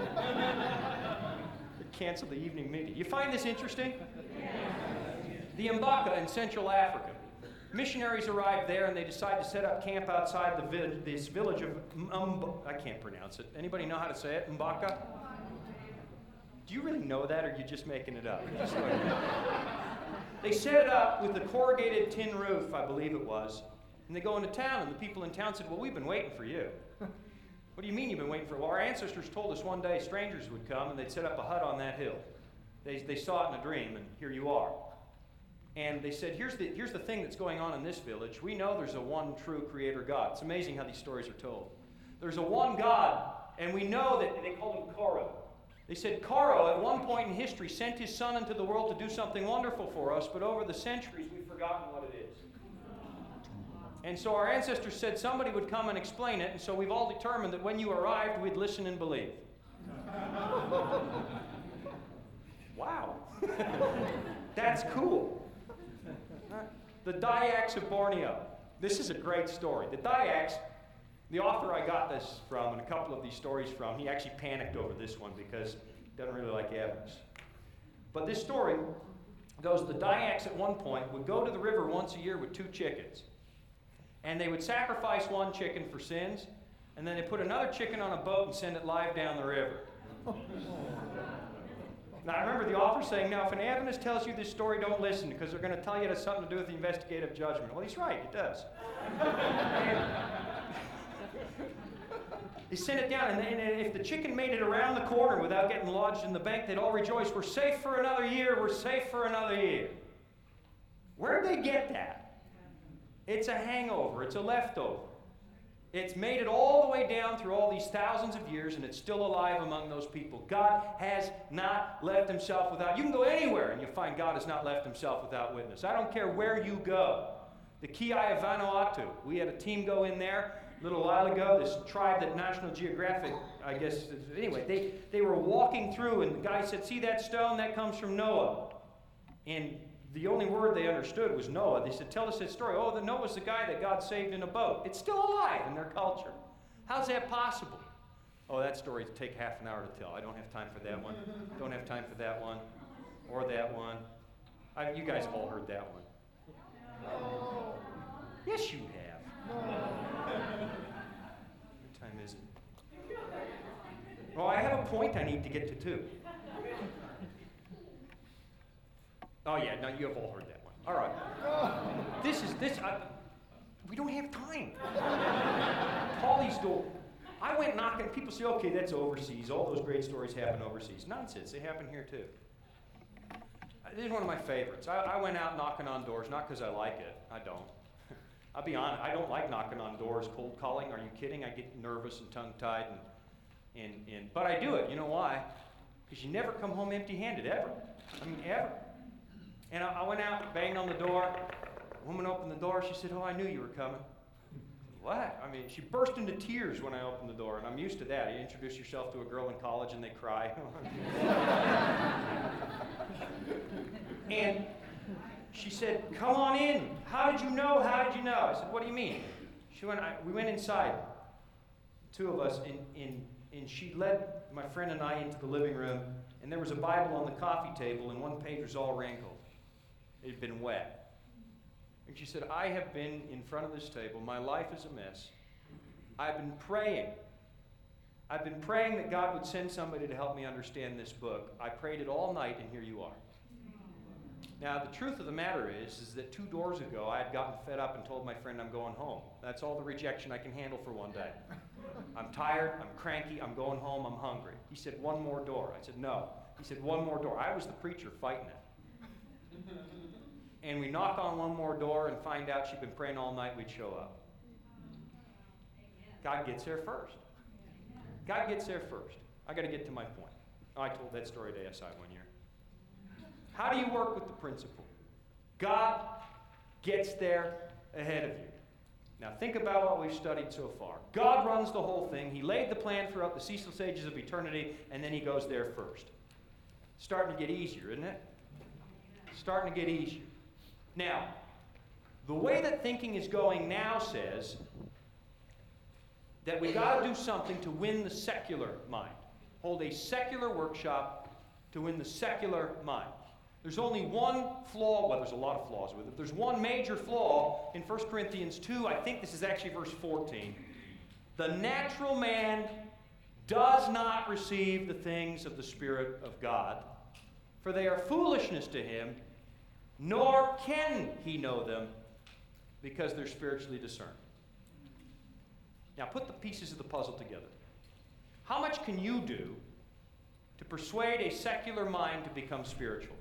Cancel the evening meeting. You find this interesting? The Mbaka in Central Africa. Missionaries arrived there and they decided to set up camp outside this village of I can't pronounce it. Anybody know how to say it? Mbaka? Do you really know that, or are you just making it up? They set it up with a corrugated tin roof, I believe it was. And they go into town, and the people in town said, well, we've been waiting for you. What do you mean you've been waiting for? Well, our ancestors told us one day strangers would come, and they'd set up a hut on that hill. They saw it in a dream, and here you are. And they said, here's the thing that's going on in this village. We know there's a one true creator God. It's amazing how these stories are told. There's a one God, and we know that they called him Karo. They said Karo, at one point in history, sent his son into the world to do something wonderful for us, but over the centuries, we've forgotten what it is. And so our ancestors said somebody would come and explain it, and so we've all determined that when you arrived, we'd listen and believe. Wow. That's cool. The Dayaks of Borneo. This is a great story. The Dayaks, the author I got this from, and a couple of these stories from, he actually panicked over this one because he doesn't really like evidence. But this story goes, the Dayaks at one point would go to the river once a year with 2 chickens. And they would sacrifice one chicken for sins, and then they put another chicken on a boat and send it live down the river. Now, I remember the author saying, now, if an Adventist tells you this story, don't listen, because they're going to tell you it has something to do with the investigative judgment. Well, he's right, it does. He sent it down, and if the chicken made it around the corner without getting lodged in the bank, they'd all rejoice. We're safe for another year. We're safe for another year. Where'd they get that? It's a hangover. It's a leftover. It's made it all the way down through all these thousands of years, and it's still alive among those people. God has not left himself without. You can go anywhere, and you'll find God has not left himself without witness. I don't care where you go. The Kiai of Vanuatu, we had a team go in there a little while ago, this tribe that National Geographic, I guess, anyway, they were walking through, and the guy said, see that stone? That comes from Noah. And the only word they understood was Noah. They said, tell us that story. Oh, Noah's the guy that God saved in a boat. It's still alive in their culture. How's that possible? Oh, that story would take half an hour to tell. I don't have time for that one. Don't have time for that one. Or that one. You guys have all heard that one. Yes, you have. What time is it? Oh, I have a point I need to get to, too. Oh, yeah, no, you have all heard that one. All right. We don't have time. Pauly's door. I went knocking. People say, okay, that's overseas. All those great stories happen overseas. Nonsense. They happen here, too. This is one of my favorites. I went out knocking on doors, not because I like it. I don't. I'll be honest. I don't like knocking on doors, cold calling. Are you kidding? I get nervous and tongue-tied. But I do it. You know why? Because you never come home empty-handed, ever. I mean, ever. And I went out, banged on the door. A woman opened the door. She said, oh, I knew you were coming. What? I mean, she burst into tears when I opened the door, and I'm used to that. You introduce yourself to a girl in college, and they cry. And she said, come on in. How did you know? How did you know? I said, what do you mean? We went inside, 2 of us, and she led my friend and I into the living room, and there was a Bible on the coffee table, and one page was all wrinkled. It had been wet. And she said, I have been in front of this table. My life is a mess. I've been praying. I've been praying that God would send somebody to help me understand this book. I prayed it all night, and here you are. Now, the truth of the matter is that 2 doors ago, I had gotten fed up and told my friend I'm going home. That's all the rejection I can handle for one day. I'm tired, I'm cranky, I'm going home, I'm hungry. He said, one more door. I said, no. He said, one more door. I was the preacher fighting it. And we knock on one more door and find out she'd been praying all night, we'd show up. God gets there first. God gets there first. I got to get to my point. I told that story at ASI one year. How do you work with the principle? God gets there ahead of you. Now think about what we've studied so far. God runs the whole thing. He laid the plan throughout the ceaseless ages of eternity, and then he goes there first. Starting to get easier, isn't it? Starting to get easier. Now, the way that thinking is going now says that we got to do something to win the secular mind. Hold a secular workshop to win the secular mind. There's only one flaw, well, there's a lot of flaws with it. There's one major flaw in 1 Corinthians 2. I think this is actually verse 14. The natural man does not receive the things of the Spirit of God, for they are foolishness to him, nor can he know them, because they're spiritually discerned. Now put the pieces of the puzzle together. How much can you do to persuade a secular mind to become spiritual?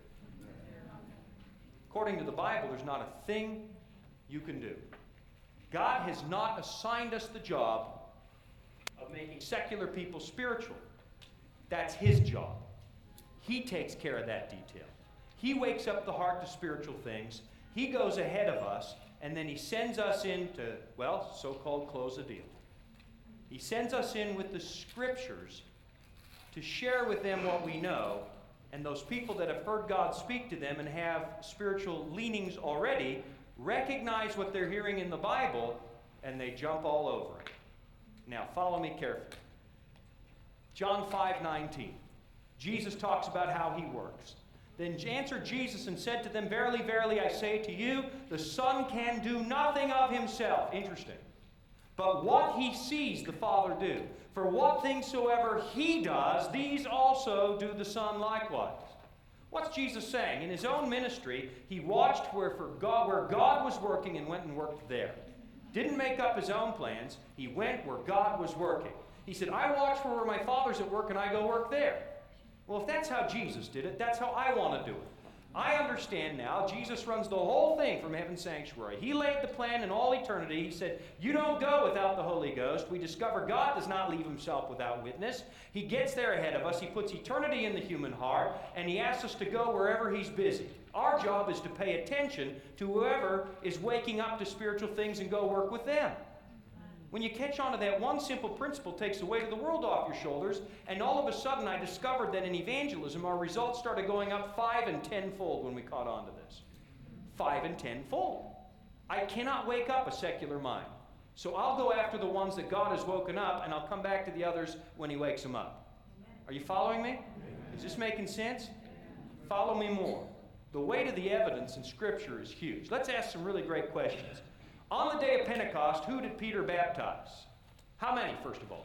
According to the Bible, there's not a thing you can do. God has not assigned us the job of making secular people spiritual. That's his job. He takes care of that detail. He wakes up the heart to spiritual things. He goes ahead of us, and then he sends us in to, well, so-called close the deal. He sends us in with the Scriptures to share with them what we know, and those people that have heard God speak to them and have spiritual leanings already recognize what they're hearing in the Bible, and they jump all over it. Now, follow me carefully. John 5:19. Jesus talks about how he works. Then answered Jesus and said to them, Verily, verily, I say to you, the Son can do nothing of himself. Interesting. But what he sees the Father do. For what things soever he does, these also do the Son likewise. What's Jesus saying? In his own ministry, he watched where God was working and went and worked there. Didn't make up his own plans. He went where God was working. He said, I watch for where my Father's at work and I go work there. Well, if that's how Jesus did it, that's how I want to do it. I understand now Jesus runs the whole thing from heaven's sanctuary. He laid the plan in all eternity. He said, you don't go without the Holy Ghost. We discover God does not leave himself without witness. He gets there ahead of us. He puts eternity in the human heart, and he asks us to go wherever he's busy. Our job is to pay attention to whoever is waking up to spiritual things and go work with them. When you catch on to that, one simple principle takes the weight of the world off your shoulders, and all of a sudden I discovered that in evangelism our results started going up 5 and 10-fold when we caught on to this. 5 and 10-fold. I cannot wake up a secular mind. So I'll go after the ones that God has woken up, and I'll come back to the others when he wakes them up. Are you following me? Is this making sense? Follow me more. The weight of the evidence in Scripture is huge. Let's ask some really great questions. On the day of Pentecost, who did Peter baptize? How many, first of all?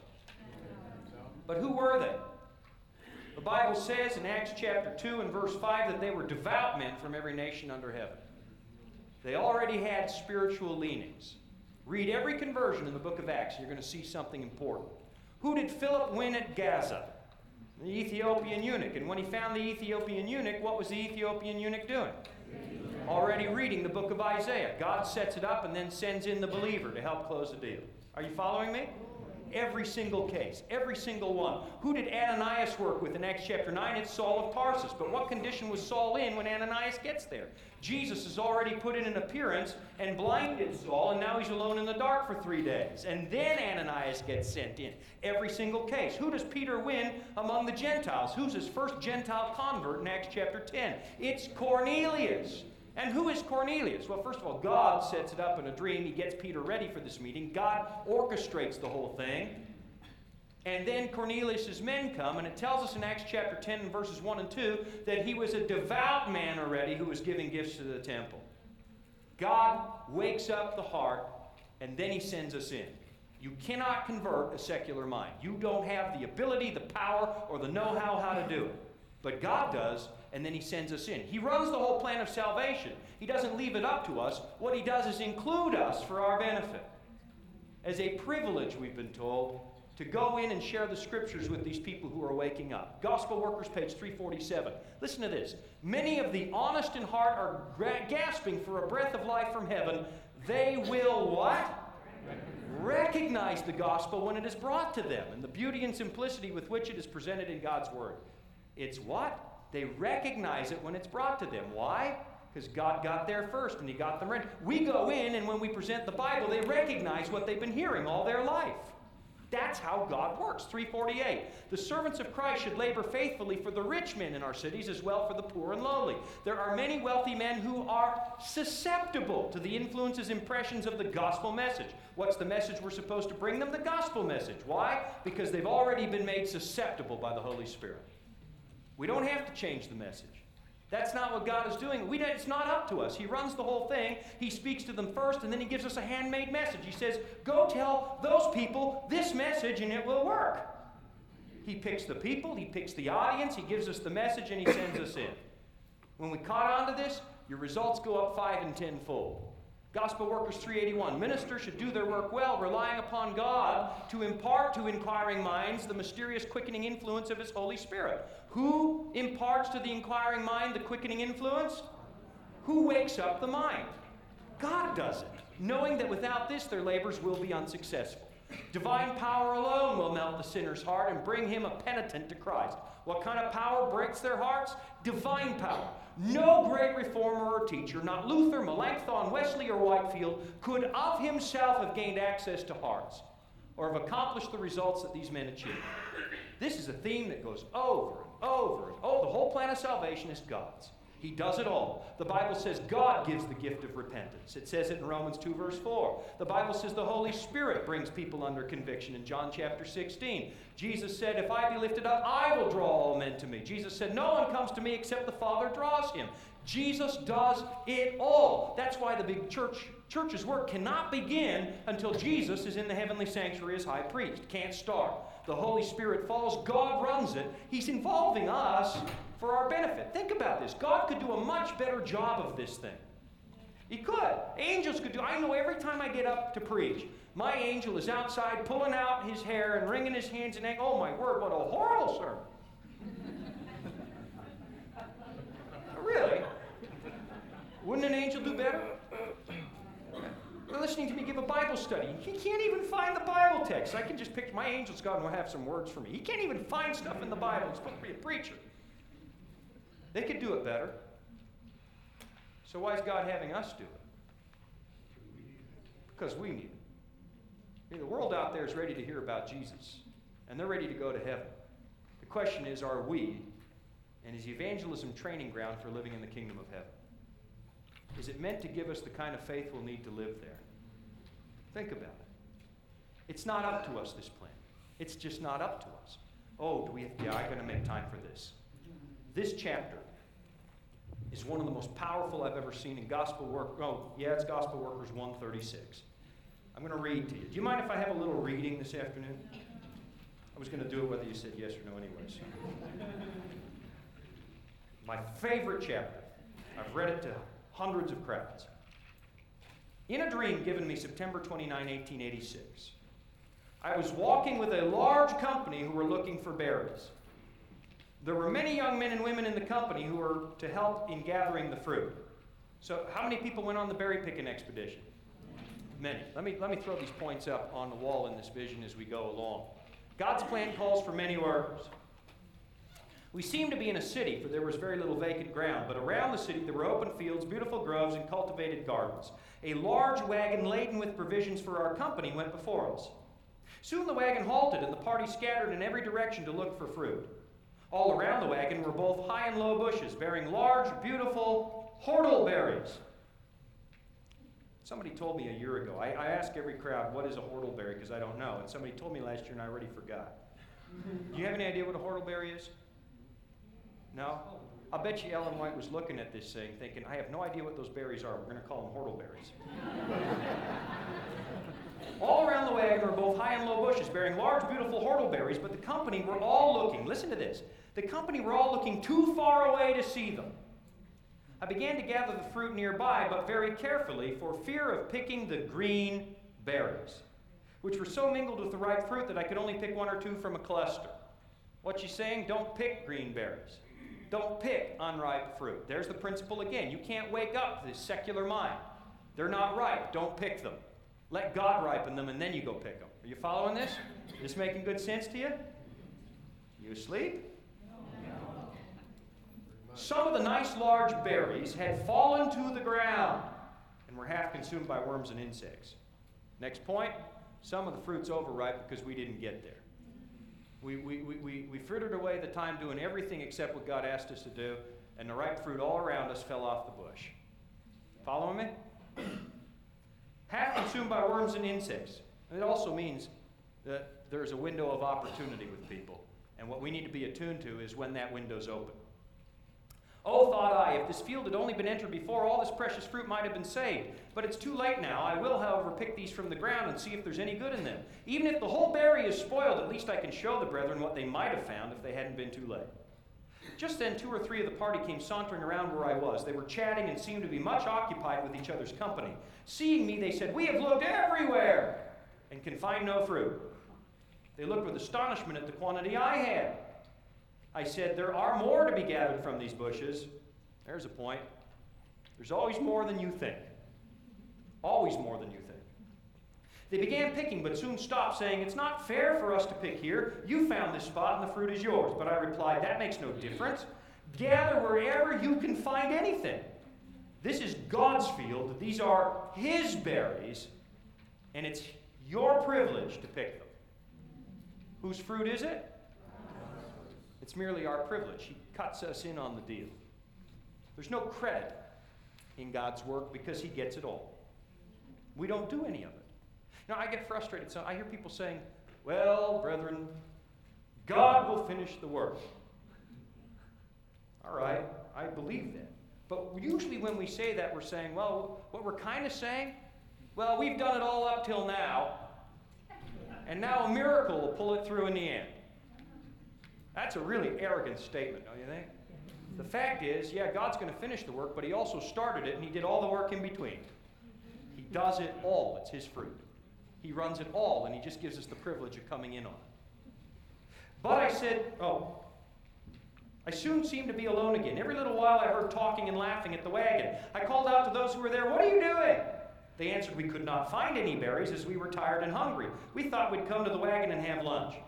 But who were they? The Bible says in Acts chapter 2 and verse 5 that they were devout men from every nation under heaven. They already had spiritual leanings. Read every conversion in the book of Acts, and you're going to see something important. Who did Philip win at Gaza? The Ethiopian eunuch. And when he found the Ethiopian eunuch, what was the Ethiopian eunuch doing? Already reading the book of Isaiah. God sets it up and then sends in the believer to help close the deal. Are you following me? Every single case, every single one. Who did Ananias work with in Acts chapter 9? It's Saul of Tarsus. But what condition was Saul in when Ananias gets there? Jesus has already put in an appearance and blinded Saul, and now he's alone in the dark for 3 days. And then Ananias gets sent in. Every single case. Who does Peter win among the Gentiles? Who's his first Gentile convert in Acts chapter 10? It's Cornelius. And who is Cornelius? Well, first of all, God sets it up in a dream. He gets Peter ready for this meeting. God orchestrates the whole thing. And then Cornelius' men come, and it tells us in Acts chapter 10 and verses 1 and 2 that he was a devout man already who was giving gifts to the temple. God wakes up the heart, and then he sends us in. You cannot convert a secular mind. You don't have the ability, the power, or the know-how how to do it. But God does, and then he sends us in. He runs the whole plan of salvation. He doesn't leave it up to us. What he does is include us for our benefit. As a privilege, we've been told, to go in and share the Scriptures with these people who are waking up. Gospel Workers, page 347. Listen to this. Many of the honest in heart are gasping for a breath of life from heaven. They will what? Recognize the gospel when it is brought to them, and the beauty and simplicity with which it is presented in God's Word. It's what? They recognize it when it's brought to them. Why? Because God got there first and he got them ready. We go in, and when we present the Bible, they recognize what they've been hearing all their life. That's how God works. 348. The servants of Christ should labor faithfully for the rich men in our cities as well for the poor and lowly. There are many wealthy men who are susceptible to the influences, impressions of the gospel message. What's the message we're supposed to bring them? The gospel message. Why? Because they've already been made susceptible by the Holy Spirit. We don't have to change the message. That's not what God is doing. It's not up to us. He runs the whole thing. He speaks to them first, and then he gives us a handmade message. He says, go tell those people this message, and it will work. He picks the people, he picks the audience, he gives us the message, and he sends us in. When we caught on to this, your results go up 5 and 10-fold. Gospel Workers 381. Ministers should do their work well, relying upon God to impart to inquiring minds the mysterious quickening influence of His Holy Spirit. Who imparts to the inquiring mind the quickening influence? Who wakes up the mind? God does it, knowing that without this their labors will be unsuccessful. Divine power alone will melt the sinner's heart and bring him a penitent to Christ. What kind of power breaks their hearts? Divine power. No great reformer or teacher, not Luther, Melanchthon, Wesley, or Whitefield, could of himself have gained access to hearts or have accomplished the results that these men achieved. This is a theme that goes over and over and over. The whole plan of salvation is God's. He does it all. The Bible says God gives the gift of repentance. It says it in Romans 2 verse 4. The Bible says the Holy Spirit brings people under conviction in John chapter 16. Jesus said, if I be lifted up, I will draw all men to me. Jesus said, no one comes to me except the Father draws him. Jesus does it all. That's why the big church's work cannot begin until Jesus is in the heavenly sanctuary as high priest. Can't start. The Holy Spirit falls. God runs it. He's involving us for our benefit. Think about this. God could do a much better job of this thing. He could. Angels could do. I know every time I get up to preach, my angel is outside pulling out his hair and wringing his hands and saying, oh my word, what a horrible sermon. Really? Wouldn't an angel do better? You're listening to me give a Bible study. He can't even find the Bible text. I can just picture my angel's God will have some words for me. He can't even find stuff in the Bible. He's supposed to be a preacher. They could do it better. So why is God having us do it? Because we need it. The world out there is ready to hear about Jesus, and they're ready to go to heaven. The question is, are we, and is evangelism training ground for living in the kingdom of heaven? Is it meant to give us the kind of faith we'll need to live there? Think about it. It's not up to us, this plan. It's just not up to us. Oh, I'm going to make time for this. This chapter is one of the most powerful I've ever seen in Gospel Work. Oh, yeah, it's Gospel Workers 136. I'm going to read to you. Do you mind if I have a little reading this afternoon? I was going to do it whether you said yes or no anyways. My favorite chapter. I've read it to hundreds of crowds. In a dream given me September 29, 1886, I was walking with a large company who were looking for berries. There were many young men and women in the company who were to help in gathering the fruit. So how many people went on the berry picking expedition? Many. Let me throw these points up on the wall in this vision as we go along. God's plan calls for many workers. We seemed to be in a city, for there was very little vacant ground, but around the city there were open fields, beautiful groves, and cultivated gardens. A large wagon laden with provisions for our company went before us. Soon the wagon halted, and the party scattered in every direction to look for fruit. All around the wagon were both high and low bushes, bearing large, beautiful whortleberries. Somebody told me a year ago, I ask every crowd, what is a whortleberry, because I don't know, and somebody told me last year and I already forgot. Do you have any idea what a whortleberry is? No? I'll bet you Ellen White was looking at this thing thinking, I have no idea what those berries are. We're going to call them whortleberries. All around the wagon were both high and low bushes bearing large, beautiful whortleberries, but the company were all looking, listen to this, the company were all looking too far away to see them. I began to gather the fruit nearby, but very carefully, for fear of picking the green berries, which were so mingled with the ripe fruit that I could only pick one or two from a cluster. What she's saying, don't pick green berries. Don't pick unripe fruit. There's the principle again. You can't wake up this secular mind. They're not ripe. Don't pick them. Let God ripen them, and then you go pick them. Are you following this? Is this making good sense to you? You asleep? Some of the nice large berries had fallen to the ground and were half consumed by worms and insects. Next point, some of the fruit's overripe because we didn't get there. We frittered away the time doing everything except what God asked us to do, and the ripe fruit all around us fell off the bush. Following me? Half consumed by worms and insects. And it also means that there's a window of opportunity with people. And what we need to be attuned to is when that window's open. Oh, thought I, if this field had only been entered before, all this precious fruit might have been saved. But it's too late now. I will, however, pick these from the ground and see if there's any good in them. Even if the whole berry is spoiled, at least I can show the brethren what they might have found if they hadn't been too late. Just then 2 or 3 of the party came sauntering around where I was. They were chatting and seemed to be much occupied with each other's company. Seeing me, they said, "We have looked everywhere and can find no fruit." They looked with astonishment at the quantity I had. I said, "There are more to be gathered from these bushes." There's a point. There's always more than you think. Always more than you think. They began picking, but soon stopped, saying, "It's not fair for us to pick here. You found this spot, and the fruit is yours." But I replied, "That makes no difference. Gather wherever you can find anything. This is God's field. These are His berries, and it's your privilege to pick them." Whose fruit is it? It's merely our privilege. He cuts us in on the deal. There's no credit in God's work because He gets it all. We don't do any of it. Now, I get frustrated. So I hear people saying, "Well, brethren, God will finish the work." All right, I believe that. But usually when we say that, we're saying, well, what we're kind of saying, well, we've done it all up till now, and now a miracle will pull it through in the end. That's a really arrogant statement, don't you think? The fact is, yeah, God's going to finish the work, but He also started it, and He did all the work in between. He does it all. It's His fruit. He runs it all, and He just gives us the privilege of coming in on it. But I said, I soon seemed to be alone again. Every little while I heard talking and laughing at the wagon. I called out to those who were there, "What are you doing?" They answered, "We could not find any berries as we were tired and hungry. We thought we'd come to the wagon and have lunch."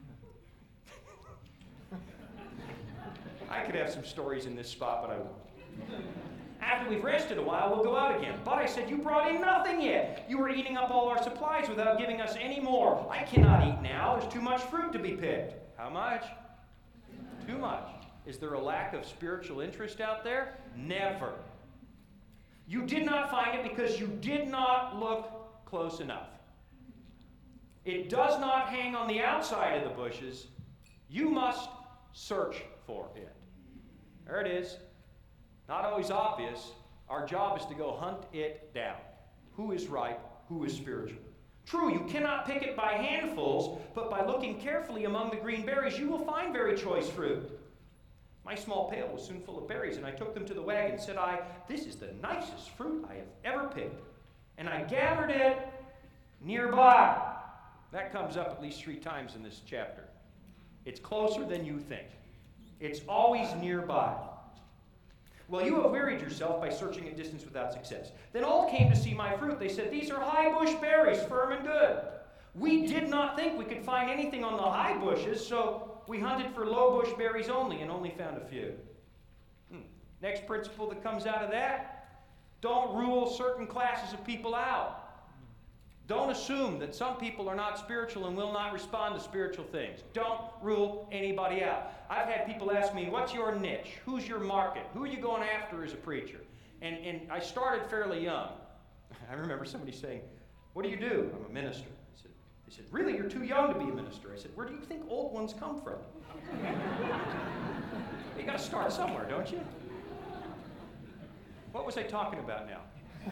I could have some stories in this spot, but I won't. "After we've rested a while, we'll go out again." But I said, "You brought in nothing yet. You were eating up all our supplies without giving us any more. I cannot eat now. There's too much fruit to be picked." How much? Too much. Is there a lack of spiritual interest out there? Never. You did not find it because you did not look close enough. It does not hang on the outside of the bushes. You must search for it. There it is. Not always obvious. Our job is to go hunt it down. Who is ripe? Who is spiritual? True, you cannot pick it by handfuls, but by looking carefully among the green berries, you will find very choice fruit. My small pail was soon full of berries, and I took them to the wagon. Said I, "This is the nicest fruit I have ever picked." And I gathered it nearby. That comes up at least 3 times in this chapter. It's closer than you think. It's always nearby. "Well, you have wearied yourself by searching a distance without success. Then all came to see my fruit. They said, 'These are high bush berries, firm and good.' We did not think we could find anything on the high bushes, so we hunted for low bush berries only and only found a few." Next principle that comes out of that, don't rule certain classes of people out. Don't assume that some people are not spiritual and will not respond to spiritual things. Don't rule anybody out. I've had people ask me, "What's your niche? Who's your market? Who are you going after as a preacher?" And I started fairly young. I remember somebody saying, "What do you do?" "I'm a minister." They said, "Really? You're too young to be a minister." I said, "Where do you think old ones come from?" You got to start somewhere, don't you? What was I talking about now?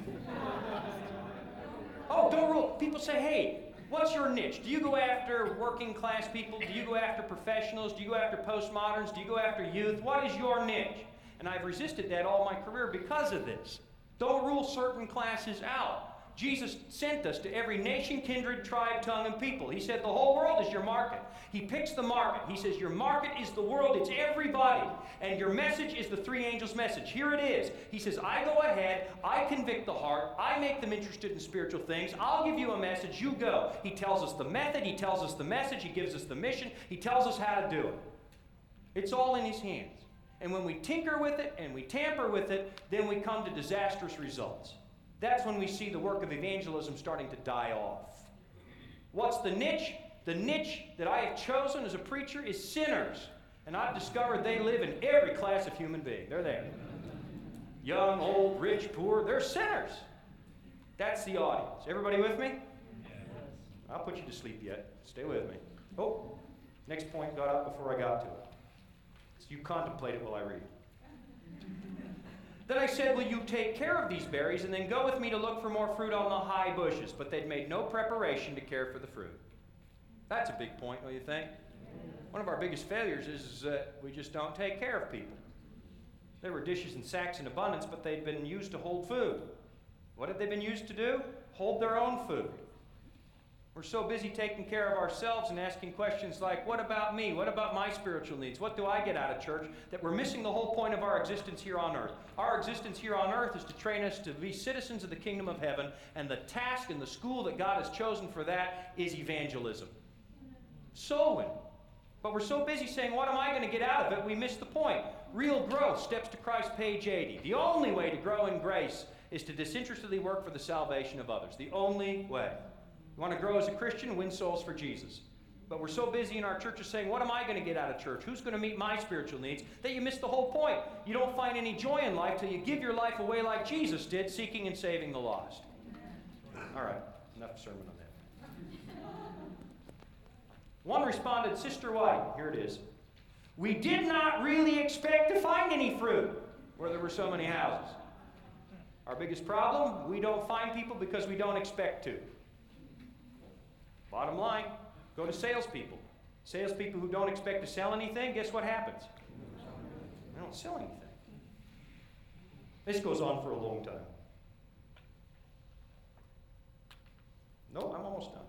Oh, don't rule. People say, "Hey, what's your niche? Do you go after working class people? Do you go after professionals? Do you go after postmoderns? Do you go after youth? What is your niche?" And I've resisted that all my career because of this. Don't rule certain classes out. Jesus sent us to every nation, kindred, tribe, tongue, and people. He said the whole world is your market. He picks the market. He says your market is the world. It's everybody. And your message is the 3 angels' message. Here it is. He says, I go ahead. I convict the heart. I make them interested in spiritual things. I'll give you a message. You go. He tells us the method. He tells us the message. He gives us the mission. He tells us how to do it. It's all in His hands. And when we tinker with it and we tamper with it, then we come to disastrous results. That's when we see the work of evangelism starting to die off. What's the niche? The niche that I have chosen as a preacher is sinners. And I've discovered they live in every class of human being. They're there. Young, old, rich, poor, they're sinners. That's the audience. Everybody with me? I'll put you to sleep yet. Stay with me. Oh, next point got up before I got to it. So you contemplate it while I read. Then I said, will you take care of these berries and then go with me to look for more fruit on the high bushes? But they'd made no preparation to care for the fruit. That's a big point, don't you think? One of our biggest failures is that we just don't take care of people. There were dishes and sacks in abundance, but they'd been used to hold food. What had they been used to do? Hold their own food. We're so busy taking care of ourselves and asking questions like, what about me? What about my spiritual needs? What do I get out of church? That we're missing the whole point of our existence here on earth. Our existence here on earth is to train us to be citizens of the kingdom of heaven, and the task and the school that God has chosen for that is evangelism. Soul winning. But we're so busy saying, what am I going to get out of it? We miss the point. Real growth, Steps to Christ, page 80. The only way to grow in grace is to disinterestedly work for the salvation of others. The only way. You want to grow as a Christian? Win souls for Jesus. But we're so busy in our churches saying, what am I going to get out of church? Who's going to meet my spiritual needs? That you miss the whole point. You don't find any joy in life till you give your life away like Jesus did, seeking and saving the lost. All right, enough sermon on that. One responded, Sister White, here it is. We did not really expect to find any fruit where there were so many houses. Our biggest problem, we don't find people because we don't expect to. Bottom line, go to salespeople. Salespeople who don't expect to sell anything, guess what happens? They don't sell anything. This goes on for a long time. No, I'm almost done.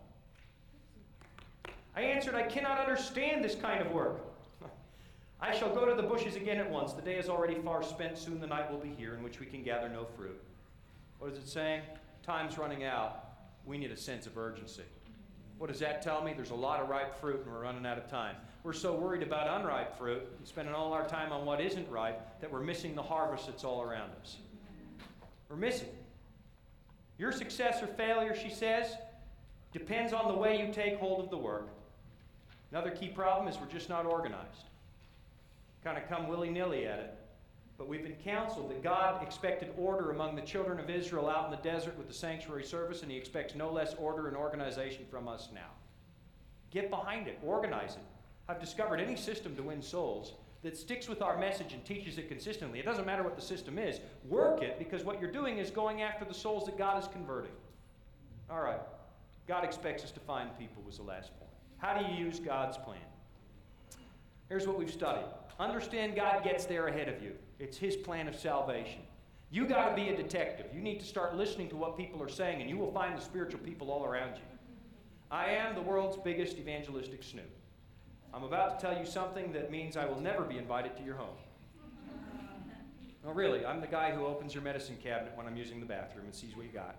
I answered, I cannot understand this kind of work. I shall go to the bushes again at once. The day is already far spent. Soon the night will be here in which we can gather no fruit. What is it saying? Time's running out. We need a sense of urgency. What does that tell me? There's a lot of ripe fruit and we're running out of time. We're so worried about unripe fruit and spending all our time on what isn't ripe that we're missing the harvest that's all around us. We're missing. Your success or failure, she says, depends on the way you take hold of the work. Another key problem is we're just not organized. Kind of come willy-nilly at it. But we've been counseled that God expected order among the children of Israel out in the desert with the sanctuary service, and He expects no less order and organization from us now. Get behind it. Organize it. I've discovered any system to win souls that sticks with our message and teaches it consistently. It doesn't matter what the system is. Work it, because what you're doing is going after the souls that God is converting. All right. God expects us to find people was the last point. How do you use God's plan? Here's what we've studied. Understand God gets there ahead of you. It's His plan of salvation. You got to be a detective. You need to start listening to what people are saying, and you will find the spiritual people all around you. I am the world's biggest evangelistic snoop. I'm about to tell you something that means I will never be invited to your home. No, really, I'm the guy who opens your medicine cabinet when I'm using the bathroom and sees what you got.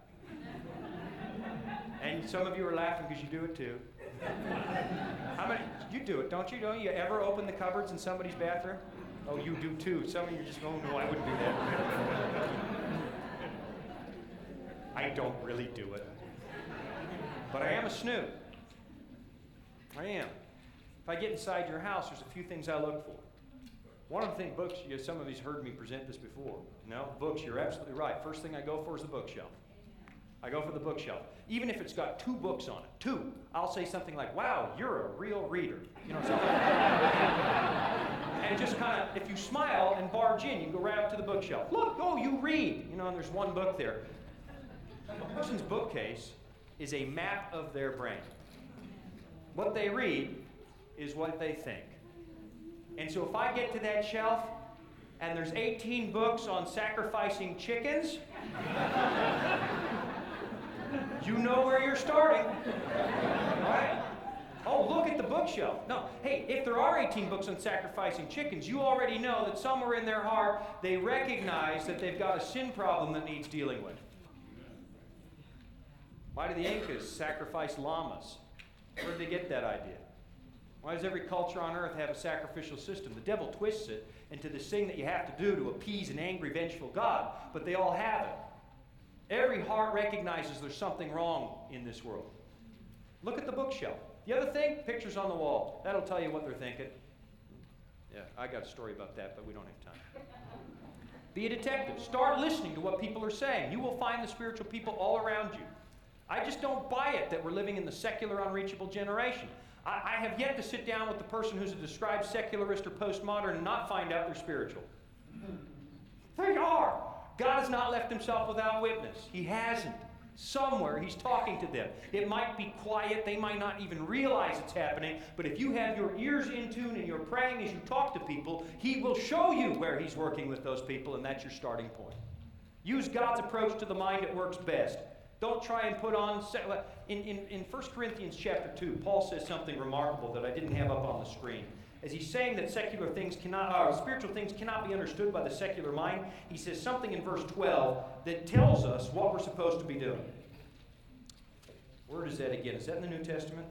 And some of you are laughing because you do it too. How many? You do it, don't you? Don't you ever open the cupboards in somebody's bathroom? Oh, you do too. Some of you are just going, no, I wouldn't do that. I don't really do it. But I am a snoop. I am. If I get inside your house, there's a few things I look for. One of the things, books, some of you's heard me present this before. No, books, you're absolutely right. First thing I go for is the bookshelf. I go for the bookshelf. Even if it's got 2 books on it, 2, I'll say something like, wow, you're a real reader. You know, something like that. And just kind of, if you smile and barge in, you go right up to the bookshelf. Look, oh, you read. You know, and there's one book there. A person's bookcase is a map of their brain. What they read is what they think. And so if I get to that shelf and there's 18 books on sacrificing chickens, you know where you're starting. All right? Oh, look at the bookshelf. No, hey, if there are 18 books on sacrificing chickens, you already know that somewhere in their heart they recognize that they've got a sin problem that needs dealing with. Why do the Incas sacrifice llamas? Where did they get that idea? Why does every culture on earth have a sacrificial system? The devil twists it into this thing that you have to do to appease an angry, vengeful God, but they all have it. Every heart recognizes there's something wrong in this world. Look at the bookshelf. The other thing, pictures on the wall. That'll tell you what they're thinking. Yeah, I got a story about that, but we don't have time. Be a detective. Start listening to what people are saying. You will find the spiritual people all around you. I just don't buy it that we're living in the secular, unreachable generation. I have yet to sit down with the person who's a described secularist or postmodern and not find out they're spiritual. They are. God has not left himself without witness. He hasn't. Somewhere he's talking to them. It might be quiet. They might not even realize it's happening. But if you have your ears in tune and you're praying as you talk to people, he will show you where he's working with those people, and that's your starting point. Use God's approach to the mind. It works best. Don't try and put on... In 1 Corinthians chapter 2, Paul says something remarkable that I didn't have up on the screen. As he's saying that spiritual things cannot be understood by the secular mind, he says something in verse 12 that tells us what we're supposed to be doing. Where is that again? Is that in the New Testament?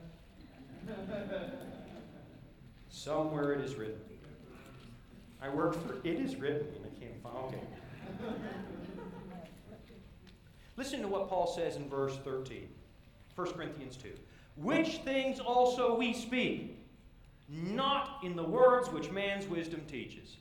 Somewhere it is written. I work for it is written, and I can't find. Okay. Listen to what Paul says in verse 13, 1 Corinthians 2. Which things also we speak, not in the words which man's wisdom teaches.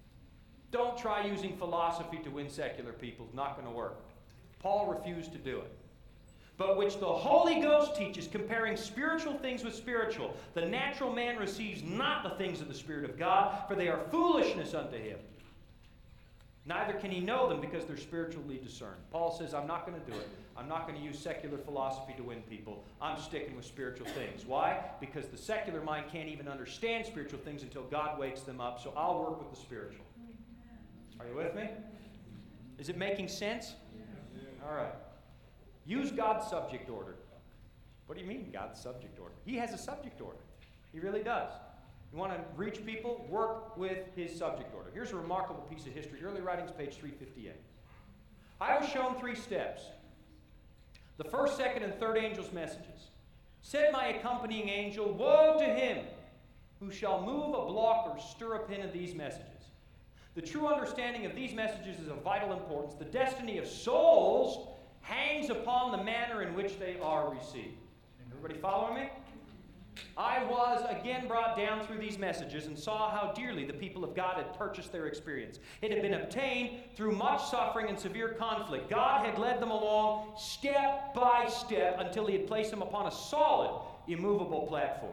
Don't try using philosophy to win secular people. It's not going to work. Paul refused to do it. But which the Holy Ghost teaches, comparing spiritual things with spiritual. The natural man receives not the things of the Spirit of God, for they are foolishness unto him. Neither can he know them because they're spiritually discerned. Paul says, I'm not going to do it. I'm not going to use secular philosophy to win people. I'm sticking with spiritual things. Why? Because the secular mind can't even understand spiritual things until God wakes them up. So I'll work with the spiritual. Are you with me? Is it making sense? All right. Use God's subject order. What do you mean, God's subject order? He has a subject order. He really does. You want to reach people? Work with his subject order. Here's a remarkable piece of history. Early Writings, page 358. I was shown 3 steps. The first, second, and third angels' messages. Said my accompanying angel, woe to him who shall move a block or stir a pin of these messages. The true understanding of these messages is of vital importance. The destiny of souls hangs upon the manner in which they are received. Everybody following me? I was again brought down through these messages and saw how dearly the people of God had purchased their experience. It had been obtained through much suffering and severe conflict. God had led them along step by step until he had placed them upon a solid, immovable platform.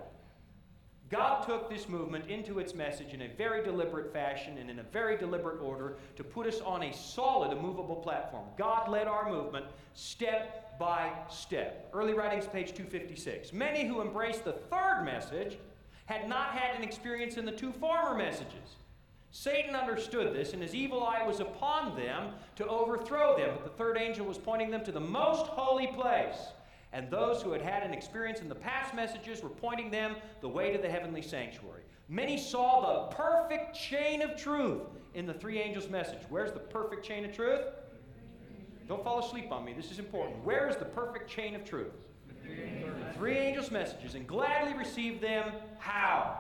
God took this movement into its message in a very deliberate fashion and in a very deliberate order to put us on a solid, immovable platform. God led our movement step by step. Early Writings, page 256. Many who embraced the third message had not had an experience in the 2 former messages. Satan understood this, and his evil eye was upon them to overthrow them. But the third angel was pointing them to the most holy place. And those who had had an experience in the past messages were pointing them the way to the heavenly sanctuary. Many saw the perfect chain of truth in the 3 angels' message. Where's the perfect chain of truth? Don't fall asleep on me. This is important. Where is the perfect chain of truth? The 3 angels' messages, and gladly received them how?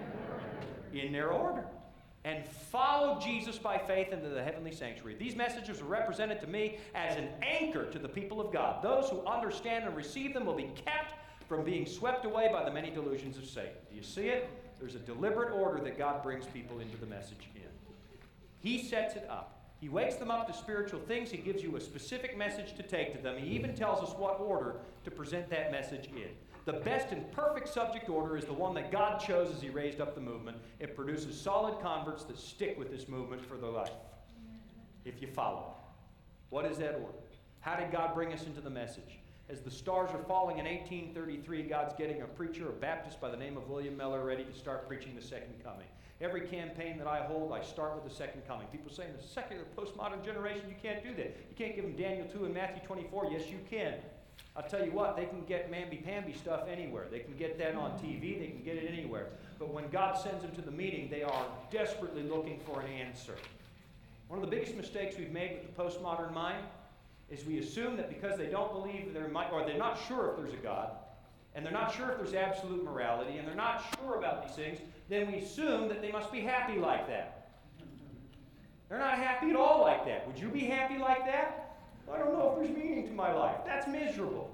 In their order. And followed Jesus by faith into the heavenly sanctuary. These messages are represented to me as an anchor to the people of God. Those who understand and receive them will be kept from being swept away by the many delusions of Satan. Do you see it? There's a deliberate order that God brings people into the message in. He sets it up. He wakes them up to spiritual things. He gives you a specific message to take to them. He even tells us what order to present that message in. The best and perfect subject order is the one that God chose as he raised up the movement. It produces solid converts that stick with this movement for their life, if you follow it. What is that order? How did God bring us into the message? As the stars are falling in 1833, God's getting a preacher, a Baptist by the name of William Miller, ready to start preaching the second coming. Every campaign that I hold, I start with the second coming. People say in the secular postmodern generation, you can't do that. You can't give them Daniel 2 and Matthew 24. Yes, you can. I'll tell you what, they can get mamby-pamby stuff anywhere. They can get that on TV. They can get it anywhere. But when God sends them to the meeting, they are desperately looking for an answer. One of the biggest mistakes we've made with the postmodern mind is we assume that because they don't believe there might, or they're not sure if there's a God, and they're not sure if there's absolute morality, and they're not sure about these things, then we assume that they must be happy like that. They're not happy at all like that. Would you be happy like that? I don't know if there's meaning to my life. That's miserable.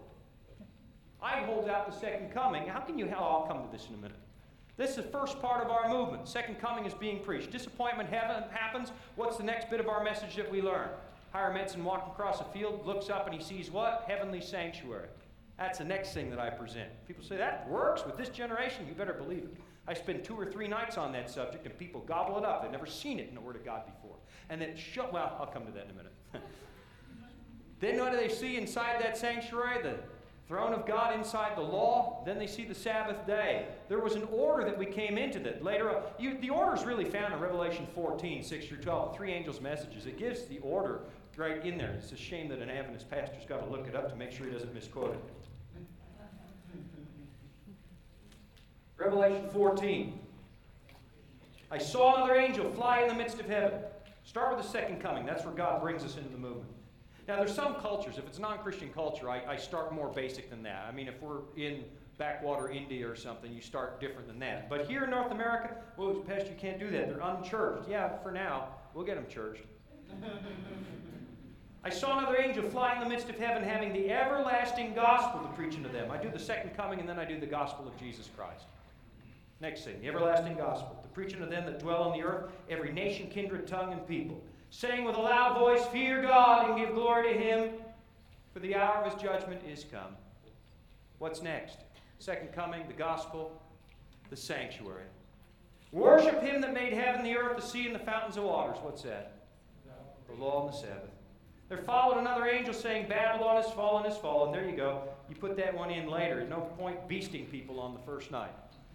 I hold out the second coming. How can you, I'll come to this in a minute. This is the first part of our movement. Second coming is being preached. Disappointment happens. What's the next bit of our message that we learn? Hiram Edson walking across a field, looks up and he sees what? Heavenly sanctuary. That's the next thing that I present. People say, that works with this generation. You better believe it. I spend 2 or 3 nights on that subject, and people gobble it up. They've never seen it in the Word of God before. And then, well, I'll come to that in a minute. Then what do they see inside that sanctuary? The throne of God inside the law. Then they see the Sabbath day. There was an order that we came into that. Later on, the order is really found in Revelation 14, 6 through 12, the 3 angels' messages. It gives the order right in there. It's a shame that an Adventist pastor's got to look it up to make sure he doesn't misquote it. Revelation 14. I saw another angel fly in the midst of heaven. Start with the second coming. That's where God brings us into the movement. Now, there's some cultures, if it's non-Christian culture, I start more basic than that. I mean, if we're in backwater India or something, you start different than that. But here in North America, well, Pastor, you can't do that. They're unchurched. Yeah, for now. We'll get them churched. I saw another angel fly in the midst of heaven, having the everlasting gospel to preach unto them. I do the second coming, and then I do the gospel of Jesus Christ. Next thing, the everlasting gospel, to preach unto them that dwell on the earth, every nation, kindred, tongue, and people, saying with a loud voice, fear God and give glory to him, for the hour of his judgment is come. What's next? Second coming, the gospel, the sanctuary. Worship him that made heaven, the earth, the sea, and the fountains of waters. What's that? The law and the Sabbath. There followed another angel saying, Babylon is fallen, is fallen. There you go. You put that one in later. There's no point beasting people on the first night.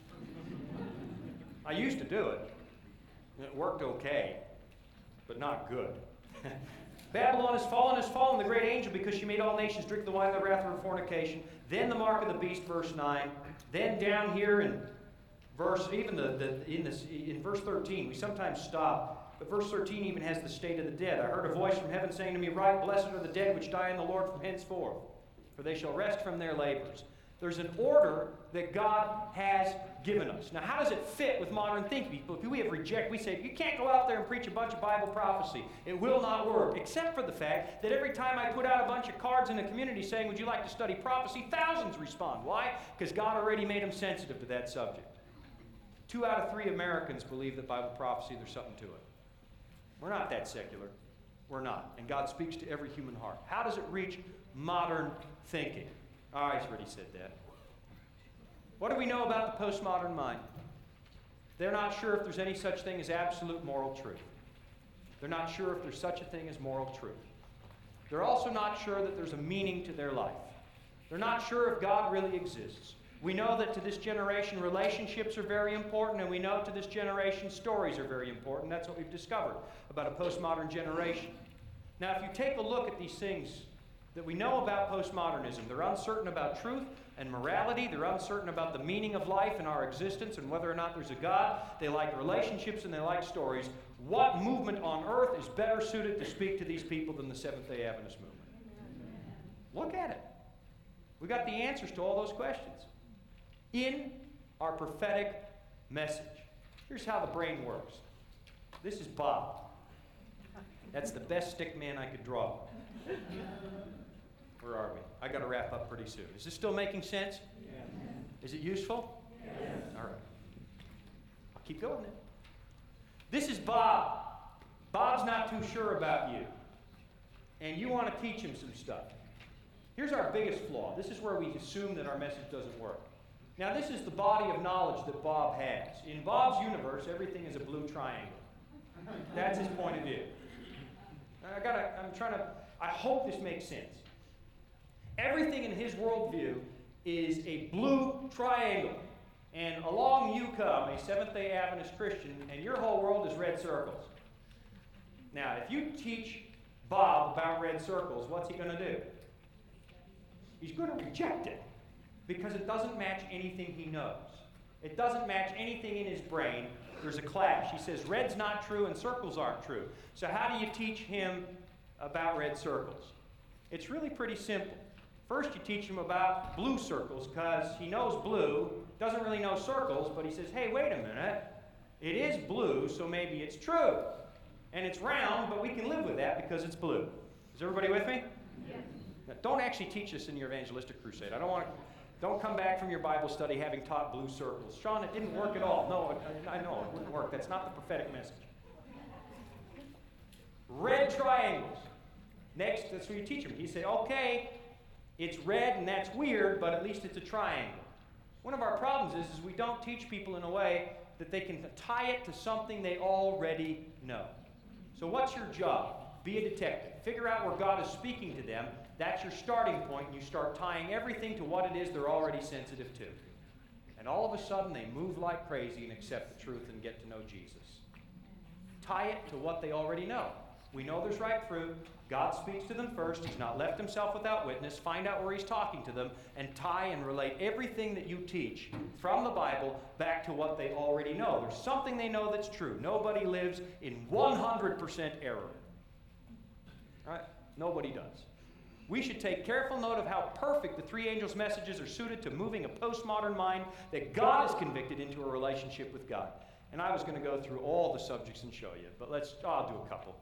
I used to do it. It worked okay, but not good. Babylon is fallen, the great angel, because she made all nations drink the wine of the wrath of her fornication. Then the mark of the beast, verse 9. Then down here in verse, even in verse 13, we sometimes stop, but verse 13 even has the state of the dead. I heard a voice from heaven saying to me, Write, blessed are the dead which die in the Lord from henceforth, for they shall rest from their labors. There's an order that God has given us. Now, how does it fit with modern thinking? We say, you can't go out there and preach a bunch of Bible prophecy. It will not work, except for the fact that every time I put out a bunch of cards in the community saying, would you like to study prophecy, thousands respond. Why? Because God already made them sensitive to that subject. 2 out of 3 Americans believe that Bible prophecy, there's something to it. We're not that secular. We're not. And God speaks to every human heart. How does it reach modern thinking? I already said that. What do we know about the postmodern mind? They're not sure if there's any such thing as absolute moral truth. They're not sure if there's such a thing as moral truth. They're also not sure that there's a meaning to their life. They're not sure if God really exists. We know that to this generation, relationships are very important, and we know to this generation, stories are very important. That's what we've discovered about a postmodern generation. Now, if you take a look at these things that we know about postmodernism, they're uncertain about truth and morality. They're uncertain about the meaning of life and our existence and whether or not there's a God. They like relationships and they like stories. What movement on earth is better suited to speak to these people than the Seventh-day Adventist movement? Look at it. We got the answers to all those questions in our prophetic message. Here's how the brain works. This is Bob. That's the best stick man I could draw. Where are we? I got to wrap up pretty soon. Is this still making sense? Yes. Is it useful? Yes. All right. I'll keep going then. This is Bob. Bob's not too sure about you. And you want to teach him some stuff. Here's our biggest flaw. This is where we assume that our message doesn't work. Now, this is the body of knowledge that Bob has. In Bob's universe, everything is a blue triangle. That's his point of view. I hope this makes sense. Everything in his worldview is a blue triangle. And along you come, a Seventh-day Adventist Christian, and your whole world is red circles. Now, if you teach Bob about red circles, what's he going to do? He's going to reject it because it doesn't match anything he knows. It doesn't match anything in his brain. There's a clash. He says red's not true and circles aren't true. So how do you teach him about red circles? It's really pretty simple. First, you teach him about blue circles because he knows blue, doesn't really know circles, but he says, hey, wait a minute. It is blue, so maybe it's true. And it's round, but we can live with that because it's blue. Is everybody with me? Yes. Now, don't actually teach this in your evangelistic crusade. Don't come back from your Bible study having taught blue circles. Sean, it didn't work at all. No, I know it wouldn't work. That's not the prophetic message. Red triangles. Next, that's what you teach him. He said, okay, it's red and that's weird, but at least it's a triangle. One of our problems is we don't teach people in a way that they can tie it to something they already know. So what's your job? Be a detective. Figure out where God is speaking to them. That's your starting point, and you start tying everything to what it is they're already sensitive to. And all of a sudden, they move like crazy and accept the truth and get to know Jesus. Tie it to what they already know. We know there's ripe fruit. God speaks to them first. He's not left himself without witness. Find out where he's talking to them and tie and relate everything that you teach from the Bible back to what they already know. There's something they know that's true. Nobody lives in 100% error. Right? Nobody does. We should take careful note of how perfect the three angels' messages are suited to moving a postmodern mind that God has convicted into a relationship with God. And I was going to go through all the subjects and show you, but I'll do a couple.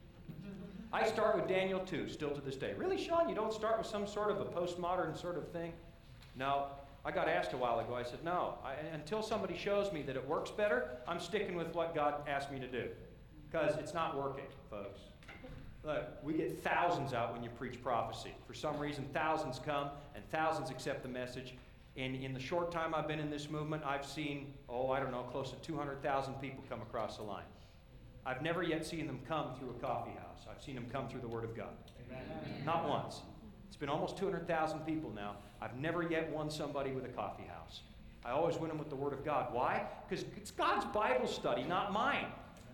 I start with Daniel 2, still to this day. Really, Sean, you don't start with some sort of a postmodern sort of thing? No. I got asked a while ago. I said, no. Until somebody shows me that it works better, I'm sticking with what God asked me to do. Because it's not working, folks. Look, we get thousands out when you preach prophecy. For some reason, thousands come and thousands accept the message. And in the short time I've been in this movement, I've seen, close to 200,000 people come across the line. I've never yet seen them come through a coffee house. I've seen them come through the Word of God. Amen. Not once. It's been almost 200,000 people now. I've never yet won somebody with a coffee house. I always win them with the Word of God. Why? Because it's God's Bible study, not mine.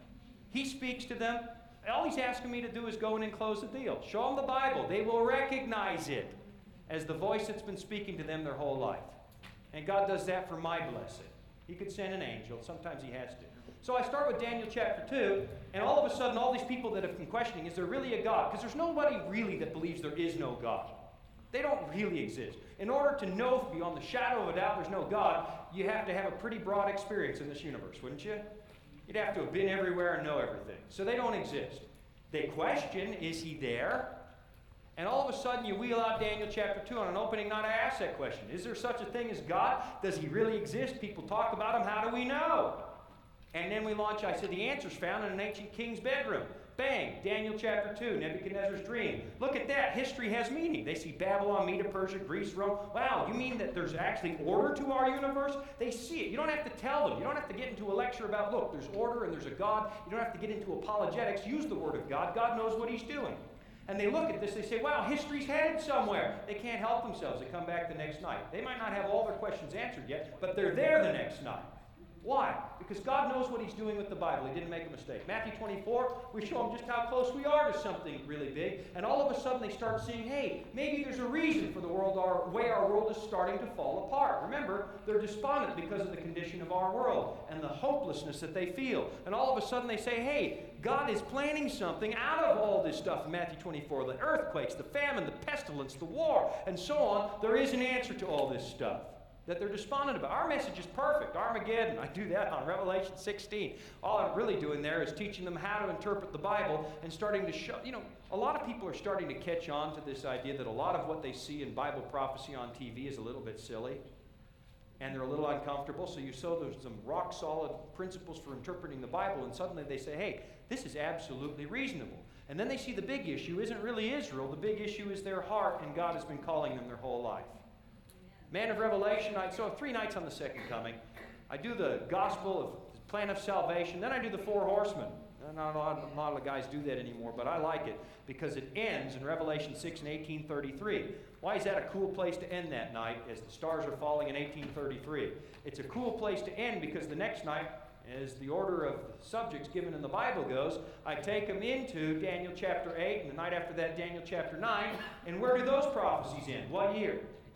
He speaks to them. All he's asking me to do is go in and close the deal. Show them the Bible. They will recognize it as the voice that's been speaking to them their whole life. And God does that for my blessing. He could send an angel. Sometimes he has to. So I start with Daniel chapter 2, and all of a sudden all these people that have been questioning, is there really a God? Because there's nobody really that believes there is no God. They don't really exist. In order to know beyond the shadow of a doubt there's no God, you have to have a pretty broad experience in this universe, wouldn't you? You'd have to have been everywhere and know everything. So they don't exist. They question, is he there? And all of a sudden you wheel out Daniel chapter 2 on an opening night. I ask that question. Is there such a thing as God? Does he really exist? People talk about him. How do we know? And then we launch, I said, the answer's found in an ancient king's bedroom. Bang, Daniel chapter 2, Nebuchadnezzar's dream. Look at that, history has meaning. They see Babylon, Media, Persia, Greece, Rome. Wow, you mean that there's actually order to our universe? They see it. You don't have to tell them. You don't have to get into a lecture about, look, there's order and there's a God. You don't have to get into apologetics. Use the Word of God. God knows what he's doing. And they look at this, they say, wow, history's headed somewhere. They can't help themselves. They come back the next night. They might not have all their questions answered yet, but they're there the next night. Why? Because God knows what he's doing with the Bible. He didn't make a mistake. Matthew 24, we show them just how close we are to something really big. And all of a sudden they start seeing, hey, maybe there's a reason for the way our world is starting to fall apart. Remember, they're despondent because of the condition of our world and the hopelessness that they feel. And all of a sudden they say, hey, God is planning something out of all this stuff in Matthew 24. The earthquakes, the famine, the pestilence, the war, and so on. There is an answer to all this stuff that they're despondent about. Our message is perfect. Armageddon. I do that on Revelation 16. All I'm really doing there is teaching them how to interpret the Bible and starting to show, a lot of people are starting to catch on to this idea that a lot of what they see in Bible prophecy on TV is a little bit silly and they're a little uncomfortable. So you show them some rock solid principles for interpreting the Bible and suddenly they say, hey, this is absolutely reasonable. And then they see the big issue isn't really Israel. The big issue is their heart, and God has been calling them their whole life. Man of Revelation, so 3 nights on the second coming. I do the gospel of the plan of salvation. Then I do the 4 horsemen. Not a lot of guys do that anymore, but I like it because it ends in Revelation 6 in 1833. Why is that a cool place to end that night as the stars are falling in 1833? It's a cool place to end because the next night, as the order of the subjects given in the Bible goes, I take them into Daniel chapter 8, and the night after that, Daniel chapter 9. And where do those prophecies end? What year?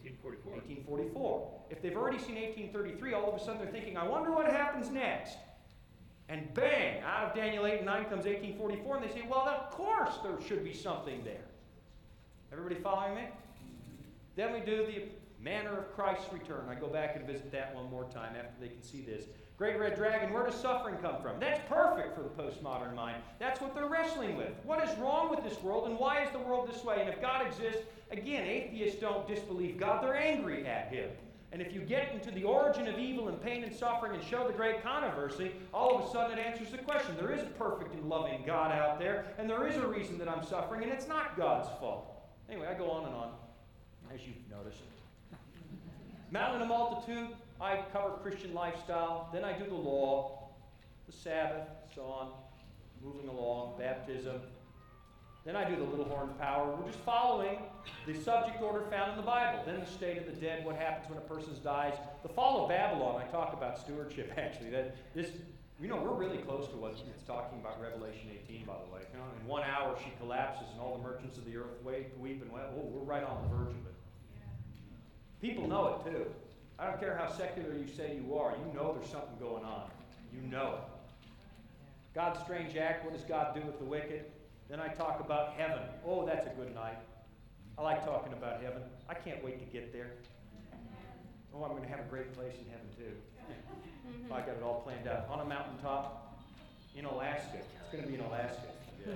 1844. If they've already seen 1833, all of a sudden they're thinking, I wonder what happens next. And bang, out of Daniel 8 and 9 comes 1844, and they say, well, of course there should be something there. Everybody following me? Then we do the manner of Christ's return. I go back and visit that one more time after they can see this. Great Red Dragon, where does suffering come from? That's perfect for the postmodern mind. That's what they're wrestling with. What is wrong with this world, and why is the world this way? And if God exists, again, atheists don't disbelieve God. They're angry at him. And if you get into the origin of evil and pain and suffering and show the great controversy, all of a sudden it answers the question. There is a perfect and loving God out there, and there is a reason that I'm suffering, and it's not God's fault. Anyway, I go on and on, as you've noticed. Mountain of Multitude, I cover Christian lifestyle. Then I do the law, the Sabbath, so on, moving along, baptism. Then I do the little horn power. We're just following the subject order found in the Bible. Then the state of the dead, what happens when a person dies. The fall of Babylon, I talk about stewardship actually. We're really close to what it's talking about Revelation 18, by the way. In 1 hour she collapses and all the merchants of the earth weep and wail. Oh, we're right on the verge of it. People know it too. I don't care how secular you say you are. You know there's something going on. You know it. God's strange act, what does God do with the wicked? Then I talk about heaven. Oh, that's a good night. I like talking about heaven. I can't wait to get there. Oh, I'm going to have a great place in heaven too. I got it all planned out. On a mountaintop in Alaska. It's going to be in Alaska. Yeah.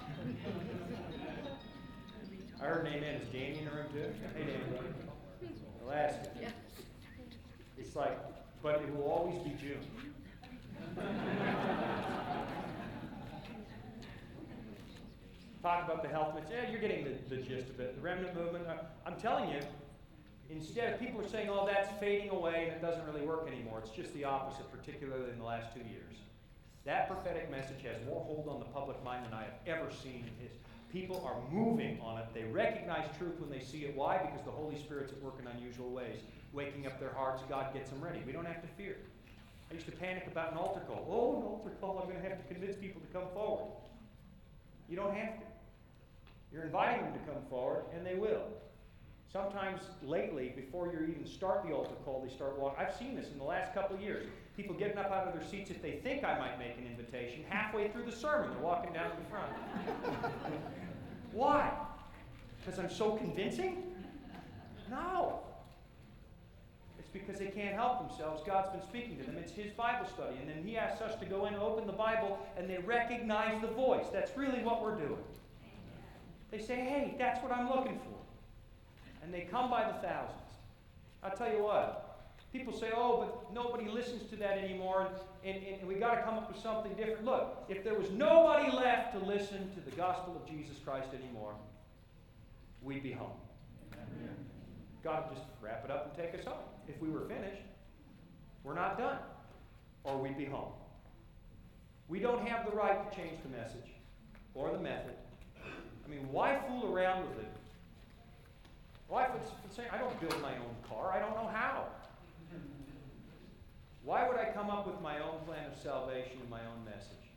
I heard an amen. Is Danny in the room too? Hey, Danny. Alaska. It's like, but it will always be June. Talk about the health myths. Yeah, you're getting the gist of it. The remnant movement. I'm telling you, instead, people are saying, oh, that's fading away and it doesn't really work anymore. It's just the opposite, particularly in the last 2 years. That prophetic message has more hold on the public mind than I have ever seen in history. People are moving on it. They recognize truth when they see it. Why? Because the Holy Spirit's at work in unusual ways, waking up their hearts. God gets them ready. We don't have to fear. I used to panic about an altar call. Oh, an altar call. I'm going to have to convince people to come forward. You don't have to. You're inviting them to come forward, and they will. Sometimes lately, before you even start the altar call, they start walking. I've seen this in the last couple of years. People getting up out of their seats if they think I might make an invitation. Halfway through the sermon, they're walking down to the front. Why? Because I'm so convincing? No. It's because they can't help themselves. God's been speaking to them. It's His Bible study. And then He asks us to go in and open the Bible, and they recognize the voice. That's really what we're doing. They say, hey, that's what I'm looking for. And they come by the thousands. I'll tell you what. People say, oh, but nobody listens to that anymore, and we got to come up with something different. Look, if there was nobody left to listen to the gospel of Jesus Christ anymore, we'd be home. Amen. God would just wrap it up and take us home. If we were finished, we're not done. Or we'd be home. We don't have the right to change the message or the method. I mean, why fool around with it? Why say, I don't build my own car. I don't know how. Why would I come up with my own plan of salvation and my own message?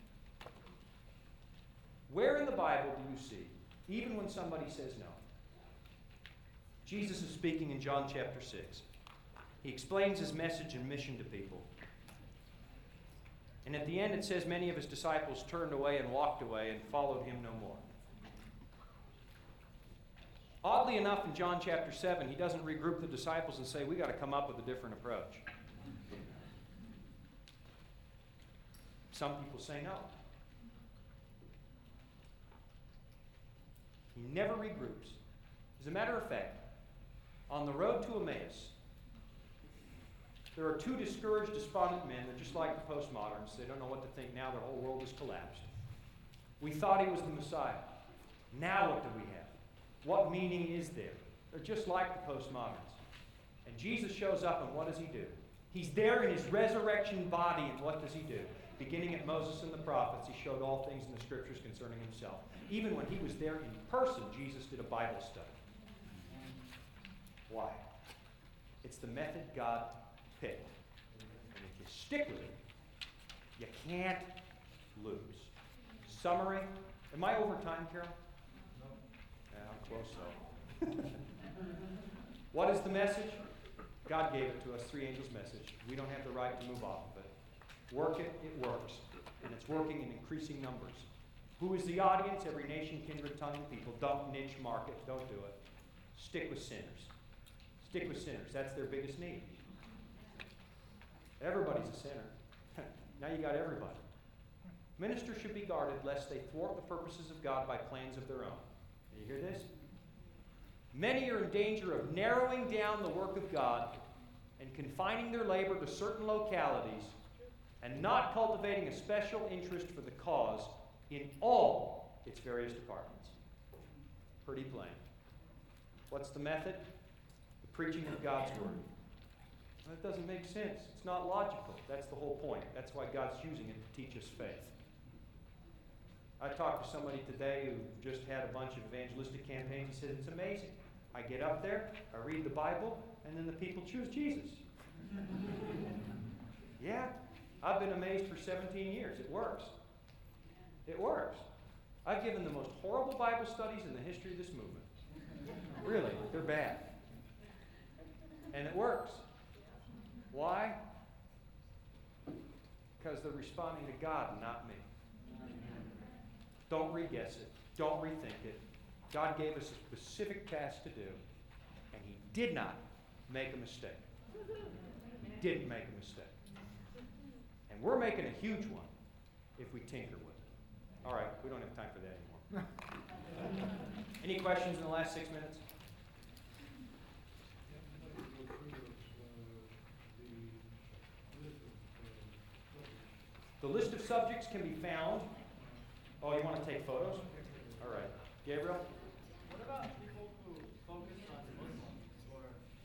Where in the Bible do you see, even when somebody says no? Jesus is speaking in John chapter 6. He explains His message and mission to people. And at the end it says many of His disciples turned away and walked away and followed Him no more. Oddly enough, in John chapter 7, He doesn't regroup the disciples and say, we got to come up with a different approach. Some people say no. He never regroups. As a matter of fact, on the road to Emmaus, there are two discouraged, despondent men. They're just like the postmoderns. They don't know what to think now. Their whole world has collapsed. We thought He was the Messiah. Now what do we have? What meaning is there? They're just like the postmoderns. And Jesus shows up, and what does He do? He's there in His resurrection body, and what does He do? Beginning at Moses and the prophets, He showed all things in the Scriptures concerning Himself. Even when He was there in person, Jesus did a Bible study. Why? It's the method God picked. And if you stick with it, you can't lose. Summary. Am I over time, Carol? No. Yeah, I'm close, so. What is the message? God gave it to us, three angels' message. We don't have the right to move off of it. Work it, it works. And it's working in increasing numbers. Who is the audience? Every nation, kindred, tongue, and people. Don't niche market. Don't do it. Stick with sinners. Stick with sinners. That's their biggest need. Everybody's a sinner. Now you got everybody. Ministers should be guarded lest they thwart the purposes of God by plans of their own. You hear this? Many are in danger of narrowing down the work of God and confining their labor to certain localities and not cultivating a special interest for the cause in all its various departments. Pretty plain. What's the method? The preaching of God's Word. That doesn't make sense. It's not logical. That's the whole point. That's why God's using it to teach us faith. I talked to somebody today who just had a bunch of evangelistic campaigns. He said, it's amazing. I get up there, I read the Bible, and then the people choose Jesus. Yeah, I've been amazed for 17 years. It works. It works. I've given the most horrible Bible studies in the history of this movement. Really, they're bad. And it works. Why? Because they're responding to God, not me. Don't re-guess it. Don't rethink it. God gave us a specific task to do, and He did not make a mistake. He didn't make a mistake. And we're making a huge one if we tinker with it. All right, we don't have time for that anymore. Any questions in the last 6 minutes? The list of subjects can be found. Oh, you want to take photos? All right. Gabriel? What about people who focus on Muslims or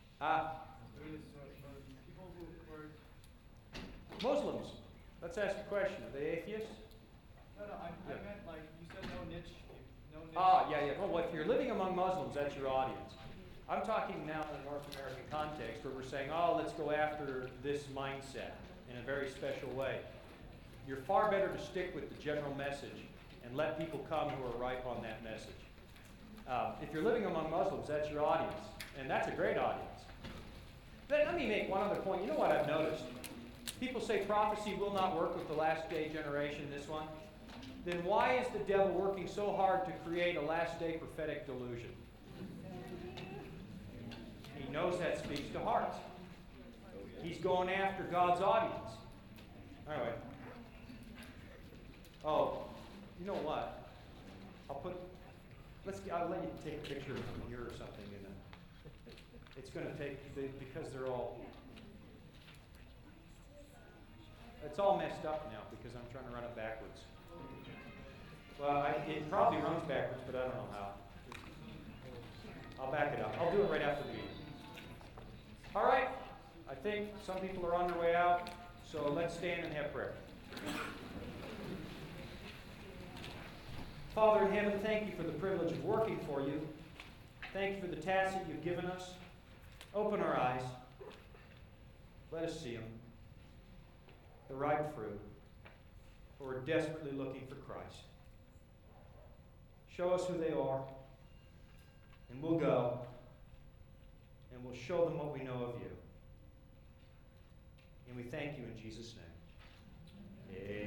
people who were... Muslims. Let's ask a question. Are they atheists? No, I meant like you said no niche. No niche. Yeah. Well, if you're living among Muslims, that's your audience. I'm talking now in a North American context where we're saying, let's go after this mindset in a very special way. You're far better to stick with the general message and let people come who are ripe on that message. If you're living among Muslims, that's your audience, and that's a great audience. Then let me make one other point. You know what I've noticed? People say prophecy will not work with the last day generation, this one. Then why is the devil working so hard to create a last day prophetic delusion? He knows that speaks to hearts. He's going after God's audience. Anyway. Oh, you know what? I'll let you take a picture of them here or something. It's going to take, because they're all, it's all messed up now because I'm trying to run it backwards. Well, it probably runs backwards, but I don't know how. I'll back it up. I'll do it right after the meeting. All right. I think some people are on their way out, so let's stand and have prayer. Father in heaven, thank you for the privilege of working for you. Thank you for the tasks that you've given us. Open our eyes. Let us see them. The ripe fruit. For we're desperately looking for Christ. Show us who they are, and we'll go, and we'll show them what we know of you. And we thank you in Jesus' name. Amen.